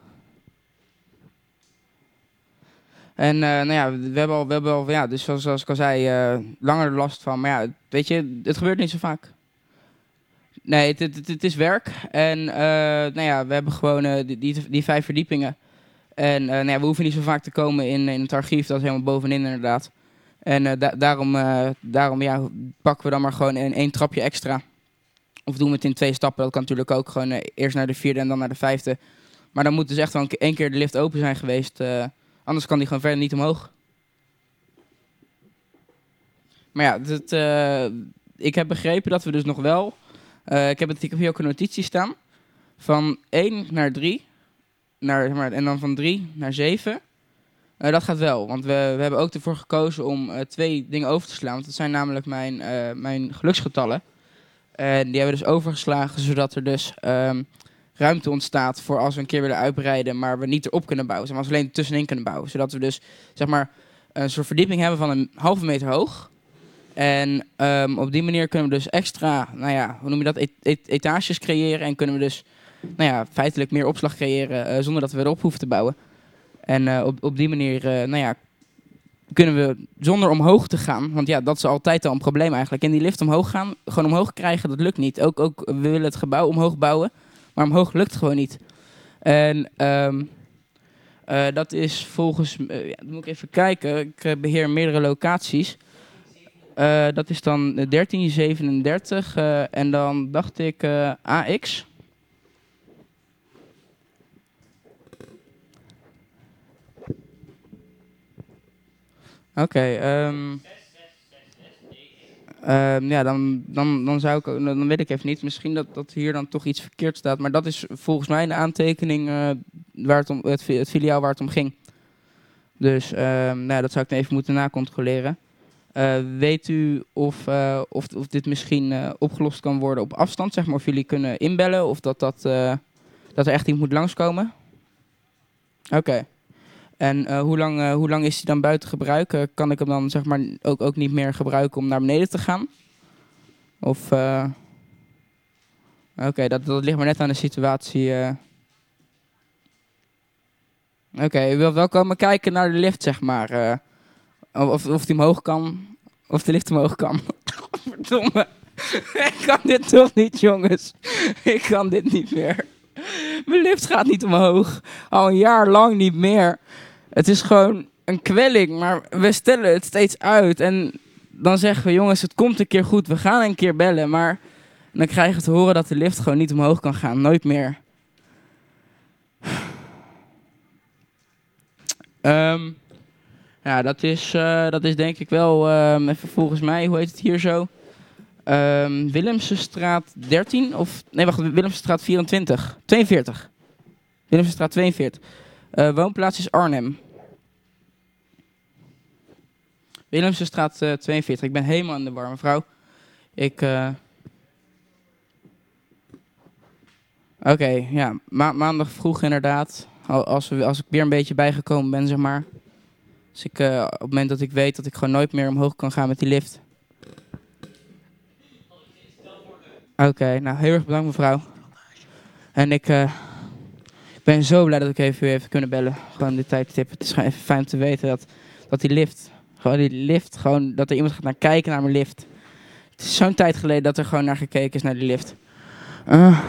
En eh, nou ja, we hebben al, we hebben al ja, dus zoals, zoals ik al zei, eh, langer er last van. Maar ja, weet je, het gebeurt niet zo vaak. Nee, het, het, het, het is werk. En eh, nou ja, we hebben gewoon eh, die, die, die vijf verdiepingen. En eh, nou ja, we hoeven niet zo vaak te komen in, in het archief. Dat is helemaal bovenin inderdaad. En eh, da- daarom, eh, daarom ja, pakken we dan maar gewoon een, één trapje extra. Of doen we het in twee stappen. Dat kan natuurlijk ook. Gewoon eh, eerst naar de vierde en dan naar de vijfde. Maar dan moet dus echt wel een ke- één keer de lift open zijn geweest. eh, anders kan die gewoon verder niet omhoog. Maar ja, het, eh, ik heb begrepen dat we dus nog wel... eh, ik, heb het, ik heb hier ook een notitie staan. Van één naar drie. Naar, zeg maar, en dan van drie naar zeven. Eh, dat gaat wel, want we, we hebben ook ervoor gekozen om eh, twee dingen over te slaan. Want dat zijn namelijk mijn, eh, mijn geluksgetallen. En die hebben we dus overgeslagen, zodat er dus ehm, ruimte ontstaat voor als we een keer willen uitbreiden, maar we niet erop kunnen bouwen. Maar we alleen tussenin kunnen bouwen. Zodat we dus zeg maar een soort verdieping hebben van een halve meter hoog. En ehm, op die manier kunnen we dus extra, nou ja, hoe noem je dat, et- et- etages creëren. En kunnen we dus, nou ja, feitelijk meer opslag creëren eh, zonder dat we erop hoeven te bouwen. En eh, op, op die manier, eh, nou ja, kunnen we zonder omhoog te gaan, want ja, dat is altijd al een probleem eigenlijk. In die lift omhoog gaan, gewoon omhoog krijgen, dat lukt niet. Ook, ook we willen het gebouw omhoog bouwen, maar omhoog lukt gewoon niet. En ehm, eh, dat is volgens, uh, ja, dan moet ik even kijken, ik eh, beheer meerdere locaties. Eh, dat is dan dertien zevenendertig eh, en dan dacht ik eh, A X. Oké, ehm Ehm, ja, dan, dan, dan zou ik ook, dan weet ik even niet. Misschien dat, dat hier dan toch iets verkeerd staat. Maar dat is volgens mij de aantekening uh, waar het, om, het, fi- het filiaal waar het om ging. Dus ehm, nou, dat zou ik dan even moeten nacontroleren. Uh, weet u of, uh, of, of dit misschien uh, opgelost kan worden op afstand? Zeg maar, of jullie kunnen inbellen of dat, dat, uh, dat er echt iemand moet langskomen? Oké. Okay. En uh, hoe, lang, uh, hoe lang is hij dan buiten gebruik? Uh, kan ik hem dan zeg maar ook, ook niet meer gebruiken om naar beneden te gaan? Of... Uh... Oké, okay, dat, dat ligt maar net aan de situatie. Uh... Oké, okay, u wilt wel komen kijken naar de lift, zeg maar. Uh... Of, of die omhoog kan. Of de lift omhoog kan. Verdomme. Ik kan dit toch niet, jongens. Ik kan dit niet meer. Mijn lift gaat niet omhoog. Al een jaar lang niet meer. Het is gewoon een kwelling. Maar we stellen het steeds uit. En dan zeggen we, jongens, het komt een keer goed. We gaan een keer bellen. Maar dan krijgen we te horen dat de lift gewoon niet omhoog kan gaan. Nooit meer. Um, ja, dat is, uh, dat is denk ik wel... Um, even volgens mij, hoe heet het hier zo? Um, Willemsenstraat dertien of... Nee, wacht, Willemsenstraat vierentwintig. tweeënveertig. Willemsenstraat tweeënveertig. Uh, woonplaats is Arnhem. Willemsenstraat uh, tweeënveertig. Ik ben helemaal in de war, mevrouw. Ik... Uh... Oké, okay, ja. Ma- maandag vroeg inderdaad. Als, we, als ik weer een beetje bijgekomen ben, zeg maar. Dus ik, uh, op het moment dat ik weet dat ik gewoon nooit meer omhoog kan gaan met die lift... Oké, okay, nou heel erg bedankt mevrouw. En ik uh, ben zo blij dat ik even u even kunnen bellen. Gewoon dit tijdstip. Het is gewoon even fijn te weten dat, dat die lift, gewoon die lift, gewoon dat er iemand gaat naar kijken naar mijn lift. Het is zo'n tijd geleden dat er gewoon naar gekeken is naar die lift. Uh. Oké,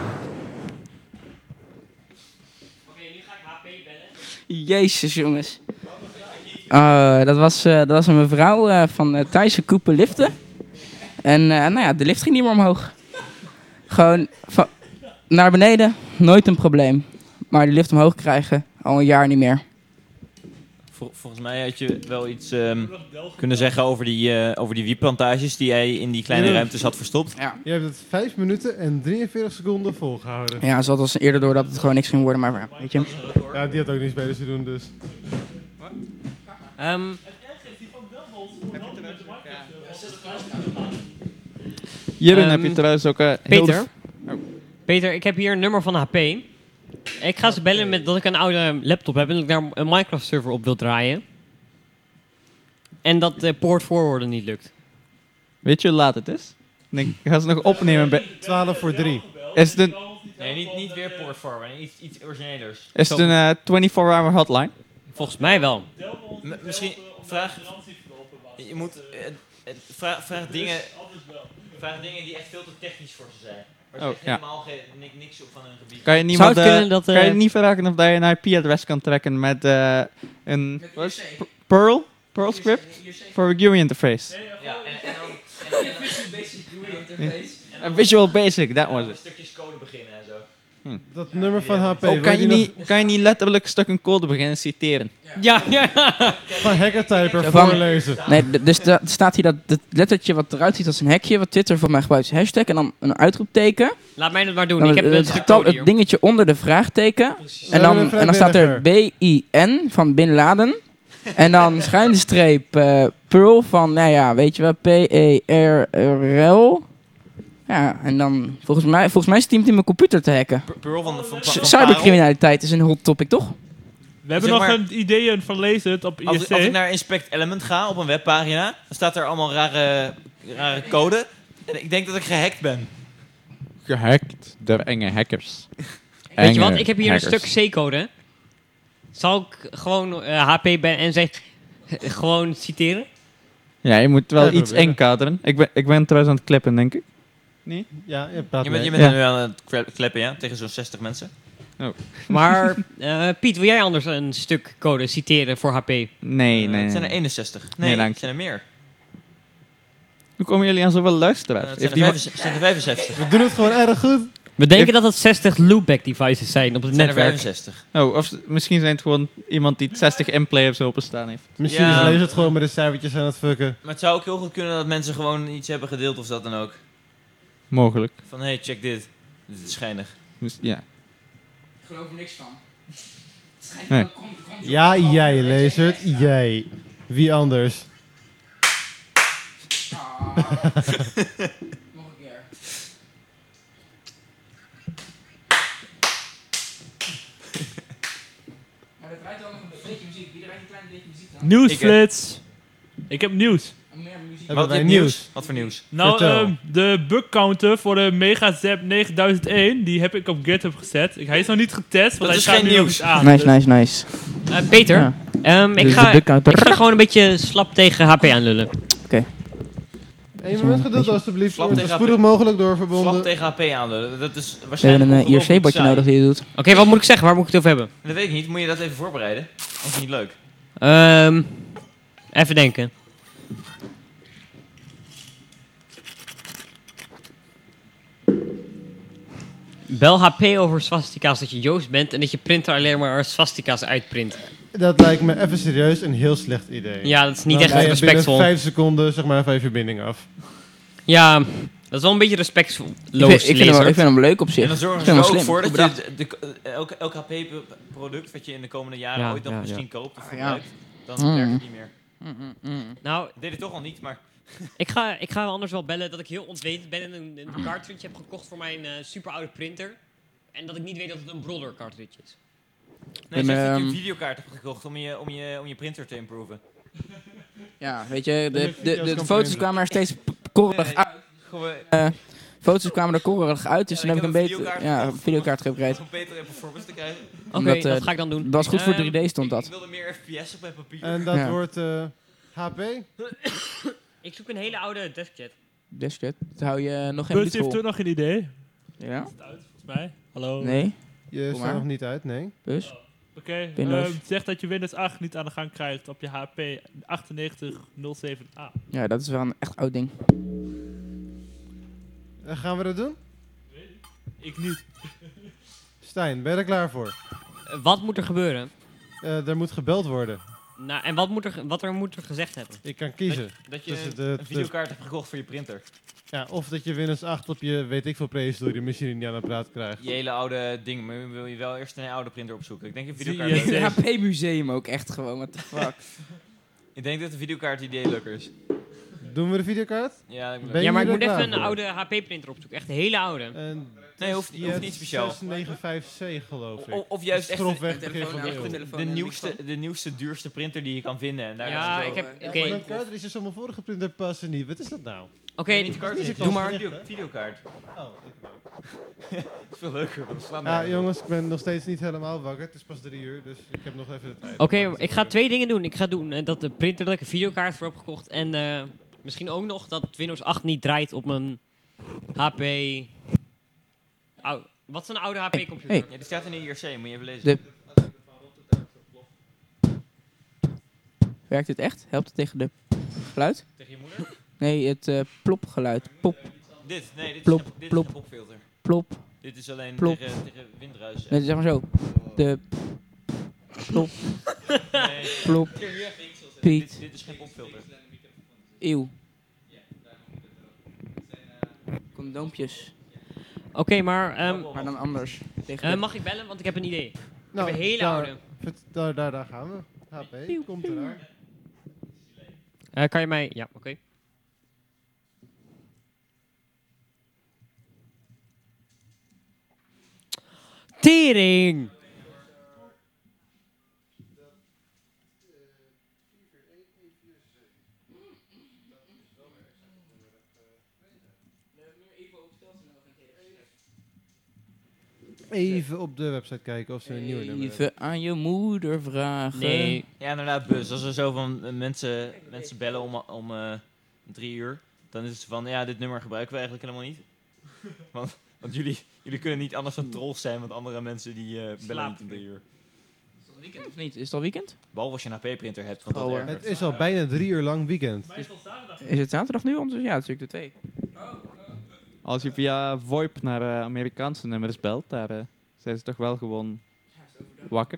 okay, nu ga ik H P bellen. Jezus jongens. Uh, dat, was, uh, dat was een mevrouw uh, van uh, Thaise Koepen Liften. En uh, nou ja, de lift ging niet meer omhoog. Gewoon van naar beneden, nooit een probleem. Maar die lift omhoog krijgen, al een jaar niet meer. Vol, volgens mij had je wel iets um, kunnen zeggen over die, uh, over die wietplantages die jij in die kleine ruimtes had verstopt. Ja. Je hebt het vijf minuten en drieënveertig seconden volgehouden. Ja, ze had als eerder door dat het gewoon niks ging worden, maar weet je. Ja, die had ook niets beters te doen, dus. Um, Hierin um, heb je trouwens ook... Uh, heel Peter? de... Oh. Peter, ik heb hier een nummer van H P. Ik ga ze bellen met dat ik een oude laptop heb en dat ik daar een Minecraft server op wil draaien. En dat de port forwarden niet lukt. Weet je hoe laat het is? Ik denk, gaan ze nog opnemen bij... twaalf voor drie. Is het een, Nee, niet, niet weer port forward, iets, iets originelers. is het een uh, twenty-four hour hotline? Volgens mij wel. M- misschien vraag... Je moet... Uh, uh, vraag, vraag dingen... Vraag dingen die echt veel te technisch voor ze zijn. Waar ze Oh, echt ja. helemaal geen, niks, niks op van hun gebied. Kan je, Zou niemand, het uh, kunnen dat, uh, kan je niet vragen of dat je een I P-adres kan trekken met uh, een... Wat is het? P- Perl? Perl script? Voor een G U I interface. Ja, en, en dan... En, en, en, Een Visual Basic, dat was dan het. stukjes code beginnen en zo. Dat nummer van H P. Oh, wil kan, je die nog niet, kan je niet letterlijk een stuk een code beginnen citeren? Ja, ja. van hackertyper Zo van- voorlezen? Nee, d- dus er staat hier dat het lettertje wat eruit ziet als een hekje, wat Twitter voor mij gebruikt is hashtag en dan een uitroepteken. Laat mij dat maar doen. Dan Ik heb het, een het, stuk getal, code het hier. dingetje onder de vraagteken. En hebben dan, een en dan staat er B I N van Bin Laden. En dan schuine streep uh, Pearl van, nou ja, weet je wel, P E R R L. Ja, en dan, volgens mij, volgens mij is het team in mijn computer te hacken. P- Pearl van, van, van, C- van Cybercriminaliteit is een hot topic, toch? We hebben Zeg nog maar- een ideeën van lezen het op I Als, S C. als ik naar Inspect Element ga op een webpagina, dan staat er allemaal rare, rare code. En ik denk dat ik gehackt ben. Gehackt door enge hackers. Weet je wat? Ik heb hier een stuk C-code. Zal ik gewoon uh, H P ben en zeg gewoon citeren? Ja, je moet wel Ja, iets proberen. inkaderen. Ik ben, ik ben trouwens aan het klippen, denk ik. Ja, je praat Je bent, je mee. bent Ja. nu aan het kle- kleppen, ja? Tegen zo'n zestig mensen. Maar uh, Piet, wil jij anders een stuk code citeren voor H P? Nee, nee, Eh, nee. Het zijn er eenenzestig. Nee, Nee, dank het zijn er meer. Hoe komen jullie aan zoveel Eh, luisteraars? het Heeft zijn er iemand- vijfenzestig. Het zijn er vijfenzestig. We doen het gewoon erg goed. We denken If- dat het zestig loopback devices zijn op het Het zijn er netwerk. vijfenzestig. Oh, of s- misschien zijn het gewoon iemand die zestig M-players openstaan heeft. Misschien Ja. is Laser het gewoon met de cijfertjes aan het fucken. Maar het zou ook heel goed kunnen dat mensen gewoon iets hebben gedeeld of dat dan ook. Mogelijk. Van, hey, check dit. Dit is schijnig. Dus, ja. Ik geloof er niks van. Het schijnt Nee. wel kom- kom- Ja, jij, Laser. Jij. Wie anders? Ah. Nog een keer. Maar dat draait wel nog een beetje muziek. Wie draait een klein beetje muziek dan? Nieuwsflits. Ik heb nieuws. En meer muziek. Hebben Wat wij dit nieuws? Wat voor nieuws? Nou, Vertel. ehm, de bug counter voor de MegaZap negen één, die heb ik op GitHub gezet. Ik- Hij is nog niet getest, want Dat hij is staat geen nu nog nieuws. niet aan. Nice, dus- nice, nice. Eh, Peter, Ja. ehm, ik, Dit is ga, de bug counter. ik ga gewoon een beetje slap tegen H P aanlullen. Eén moment geduld alstublieft. Flap Zo tegen spoedig mogelijk Flap doorverbonden. tegen H P aanlullen. Dat is We hebben waarschijnlijk een uh, I R ongelooflijk C-bordje saai. nodig die je doet. Oké, wat moet ik zeggen? Waar moet ik het over hebben? Dat weet ik niet. Moet je dat even voorbereiden? Dat is niet leuk. Ehm, even denken. Bel H P over swastika's dat je Joost bent en dat je printer alleen maar swastika's uitprint. Dat lijkt me even serieus een heel slecht idee. Ja, dat is niet Dan echt ben je respectvol. binnen vijf seconden zeg maar van je verbinding af. Ja, dat is wel een beetje respectloos. Ik vind, ik, vind hem, wel- ik vind hem leuk op En zich. dan zorgen Ik ze vind er hem ook slim. voor dat Bedacht. je de, de- elk, elk H P-product wat je in de komende jaren Ja, ooit nog ja, misschien koopt of Ja. gebruikt, dan Mm. werkt het niet meer. Mm, mm, mm. Nou, Ik deed het toch al niet, maar... ik ga, ik ga anders wel bellen dat ik heel ontwetend ben en een, een cartridge heb gekocht voor mijn eh super oude printer. En dat ik niet weet dat het een Brother cartridge is. Nee, En, zeg dat je ehm, een videokaart hebt gekocht om je, om je, om je printer te improven. Ja, weet je, de, je de, video's de, kan foto's printen. kwamen er steeds p- korrig Nee, uit. Gewoon... Eh, foto's kwamen er korrig uit, dus Ja, toen heb ik een ik heb beter een videokaart ja, gekocht. een videokaart geüpgrade. Om betere performance te krijgen. Oké, Omdat, dat eh, ga ik dan doen. Dat was goed voor Ehm, drie D stond Ik, dat. ik wilde meer F P S op mijn papier. En dat Ja. wordt eh, H P. Ik zoek een hele oude deskjet. Desktop, dat hou je nog geen Bus minuut heeft vol. toen nog een idee. Ja? Is het uit, volgens mij? Hallo? Nee? Je Kom staat maar. nog niet uit, nee. Bus? Oké, Windows. ehm, zeg dat je Windows acht niet aan de gang krijgt op je H P acht negen nul zeven A. Ja, dat is wel een echt oud ding. Eh, gaan we dat doen? Ik niet. Stijn, ben je er klaar voor? Eh, wat moet er gebeuren? Eh, er moet gebeld worden. Nou, en wat, moet er, wat er moet er gezegd hebben? Ik kan kiezen. Dat je tussen een, de- een de- videokaart hebt gekocht voor je printer. Ja, of dat je Windows acht op je, weet ik veel, prehistorie machine niet aan het praat krijgt. Je hele oude ding, maar wil je wel eerst een oude printer opzoeken. Ik denk een Zie videokaart... je- Een H P-museum ook echt gewoon, what the fuck. Ik denk dat de videokaart idee leuker is. Doen we de videokaart? Ja, ik Ben Ja, maar ik je moet er even klaar een voor? oude H P-printer opzoeken. Echt een hele oude. En Nee, hoeft, die hoeft niet speciaal. zes negen vijf C geloof ik. O- of juist echt de, Grofweg de begin van de telefoon, eeuw. ja, telefoon de en nieuwste, microfoon. de nieuwste, duurste printer die je kan vinden. En daar Ja, is het ik wel- heb... Ja, Oké, Mijn cartridges van mijn vorige printer passen niet. Wat is dat nou? oké, niet de cartridge, Doe doe maar. maar video, videokaart. Oh, ik Dat is veel leuker. Dan slaan Ja, we- jongens, ik ben nog steeds niet helemaal wakker. Het is pas drie uur, dus ik heb nog even de tijd. Oké, ik ga twee dingen doen. Ik ga doen eh, dat de printer dat ik een videokaart voor heb gekocht. En eh, misschien ook nog dat Windows acht niet draait op mijn H P... Au, wat is een oude H P-computer? Hey. Ja, die staat in de I R C, moet je even lezen. De- Werkt dit echt? Helpt het tegen de geluid? Tegen je moeder? Nee, het eh, plopgeluid. Pop, Dit, nee, dit Plop, is, geen, dit plop. is geen popfilter. plop. Dit is alleen Plop. tegen, tegen windruis. Nee, zeg maar zo. De plop, Nee, plop, dit, piet, dit is geen popfilter. eeuw. Condoompjes. Oké, maar... ehm, Maar dan anders. Tegen eh, de- mag ik bellen? Want ik heb een idee. Ik Nou, heb een hele daar, oude. vet- Daar, daar, daar gaan we. H P, komt eraan. Eh, kan je mij... Ja, oké. Tering! Even op de website kijken of ze een nieuwe nummer hebben. Even aan je moeder vragen. Nee. Ja, inderdaad, bus. Als er zo van eh, mensen, mensen bellen om, om eh, drie uur, dan is het van, ja, dit nummer gebruiken we eigenlijk helemaal niet. Want, want jullie, jullie kunnen niet anders dan trolls zijn, want andere mensen die eh, bellen niet om drie uur. Is het al weekend of niet? Is het al weekend? Behalve als je een H P-printer hebt, want dat Oh, eh. ergert. Het is al bijna drie uur lang weekend. Is het zaterdag nu? Anders? Ja, het is natuurlijk de twee. Als je via VoIP naar eh, Amerikaanse nummers belt, daar eh, zijn ze toch wel gewoon wakker.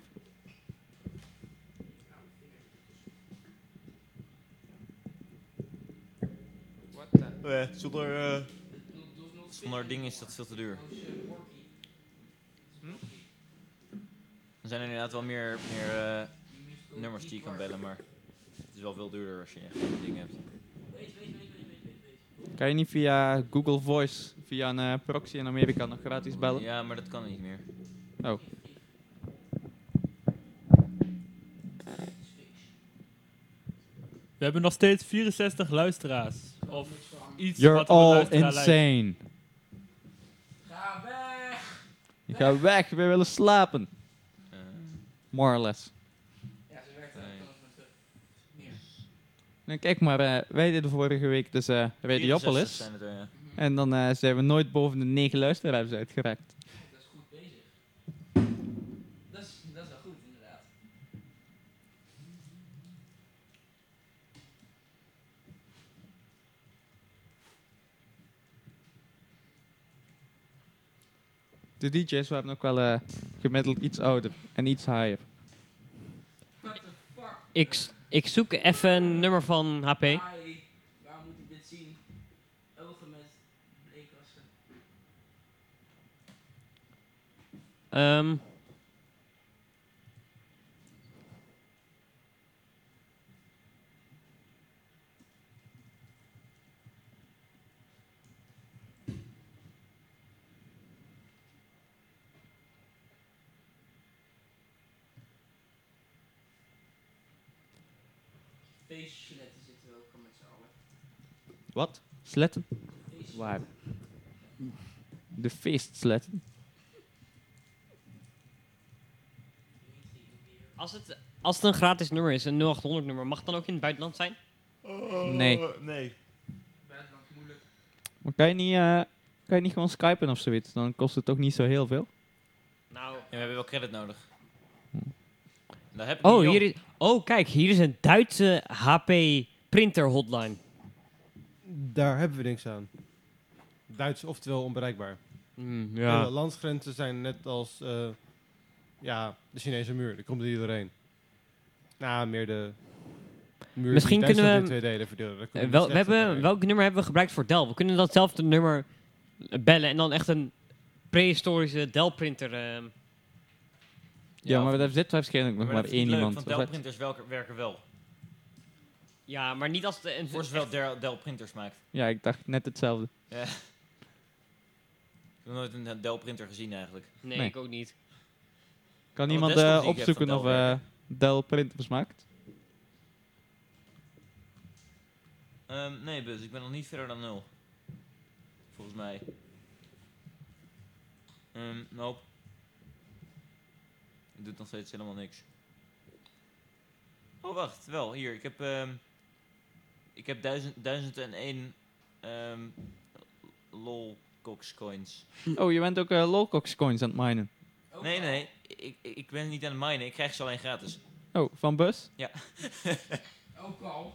Nee, zonder, uh, zonder ding is dat veel te duur. Er zijn inderdaad wel meer, meer uh, nummers die je kan bellen, maar het is wel veel duurder als je echt een ding hebt. Kan je niet via Google Voice, via een uh, proxy in Amerika nog gratis bellen? Ja, maar dat kan niet meer. Oh. We hebben nog steeds vierenzestig luisteraars. Of iets You're wat op een all luisteraarlijst. insane. Ga weg! Je gaat weg, we willen slapen. Uh, More or less. Ja, ze werkt Nee. Nou, kijk maar, uh, wij deden vorige week dus uh, Radiopolis. vierenzestig zijn het er, ja. En dan uh, zijn we nooit boven de negen luisteraars uitgeraakt. Dat is goed bezig. Dat is, dat is wel goed, inderdaad. De D J's waren ook wel uh, gemiddeld iets ouder en iets higher. What the fuck? Ik, s- ik zoek even een nummer van H P. Hi, waar moet ik dit zien? Ogen met bleekassen. Ehm Feestjeletten zitten we ook al met z'n allen. Wat? Sletten? Feestje- Waar? De feestsletten? als, het, als het een gratis nummer is, een nul achthonderd nummer, mag het dan ook in het buitenland zijn? Nee. Nee. Buitenland moeilijk. Maar kan je niet, uh, kan je niet gewoon skypen of zoiets? Dan kost het toch niet zo heel veel? Nou. Ja, we hebben wel credit nodig. Dat heb ik Oh, niet, hier joh. is, oh, kijk, hier is een Duitse H P printer hotline. Daar hebben we niks aan. Duits, oftewel onbereikbaar. Mm, De landsgrenzen zijn net als eh, ja, de Chinese muur. Daar komt er niet doorheen. Nou, meer de muur Misschien die kunnen Duitsland we- in twee delen verdelen. Daar kom Eh, je wel, niet we slecht hebben, doorheen. welk nummer hebben we gebruikt voor Dell? We kunnen datzelfde nummer eh, bellen en dan echt een prehistorische Dell-printer. ehm. Ja, maar of- daar zit waarschijnlijk nog maar maar dat is één niet leuk, iemand. want Of wat? Dell-printers welke- werken wel. Ja, maar niet als het een... Voor zowel Dell- Dell-printers maakt. Ja, ik dacht net hetzelfde. Ja. Ik heb nog nooit een Dell-printer gezien eigenlijk. Nee, Nee. ik ook niet. Kan Alle iemand desktops uh, die ik heb opzoeken van of Dell uh, werken. Dell printers maakt? Ehm, nee, Buzz, ik ben nog niet verder dan nul. Volgens mij. Ehm nope. Het doet nog steeds helemaal niks. Oh, wacht. Wel, hier. Ik heb... ehm ik heb duizend, duizend en één... ehm lolcox coins. Oh, je bent ook uh, lolcox coins aan het minen. Ook Nee, al. nee. Ik, ik, ik ben niet aan het minen. Ik krijg ze alleen gratis. Oh, van Bus? Ja. Ook al.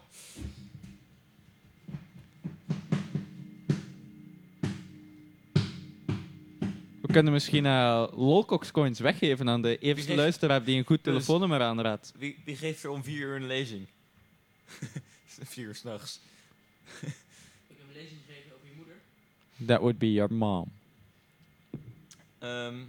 We kunnen misschien uh, lolcox coins weggeven aan de eerste geeft- luisteraar die een goed Dus- telefoonnummer aanraadt. Wie, wie geeft er om vier uur een lezing? vier uur s'nachts. Ik heb een lezing gegeven over je moeder. That would be your mom. Ehm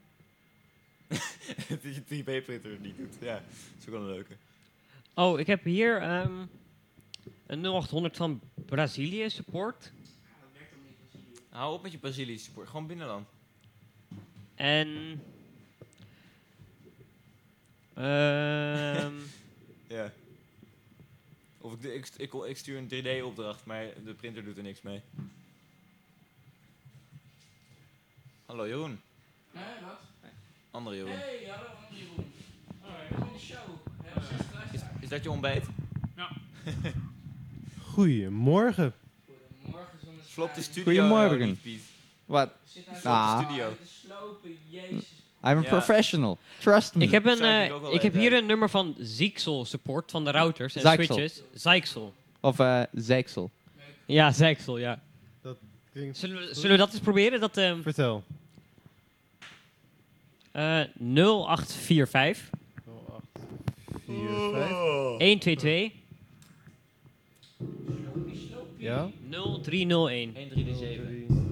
dat je drie B-printer het niet doet. Ja, dat is ook wel een leuke. Oh, ik heb hier ehm, een nul achthonderd van Brazilië support. Ja, dat werkt ook niet als jullie. Hou op met je Brazilië support. Gewoon binnen dan. En... ehm Ja. Of ik, ik, ik, ik stuur een drie D-opdracht, maar de printer doet er niks mee. Hallo Jeroen. Nee, wat? Andere Jeroen. Hey, hallo, andere Jeroen. Oh, we hebben een show. We hebben zes Is, luisteraars. is dat je ontbijt? Goedemorgen. Goedemorgen, zonneschijn. Flop de studio. Goedemorgen. jou niet, Piet. Wat? We zitten Ah. nou Studio. te slopen, jezus. I'm a Ja. professional. Trust me. ik heb, een, Zou ik eh, hier ook wel ik heb even hier hebben. een nummer van Zyxel support van de routers en Zyxel. switches. Zyxel. Of uh, Zijksel. Ja, Zyxel, ja. Klinkt- Zullen we, zullen we dat eens proberen? Dat, ehm Vertel. eh nul acht vier vijf nul acht vier vijf een twee twee Ja? nul drie nul een. één drie zeven. drie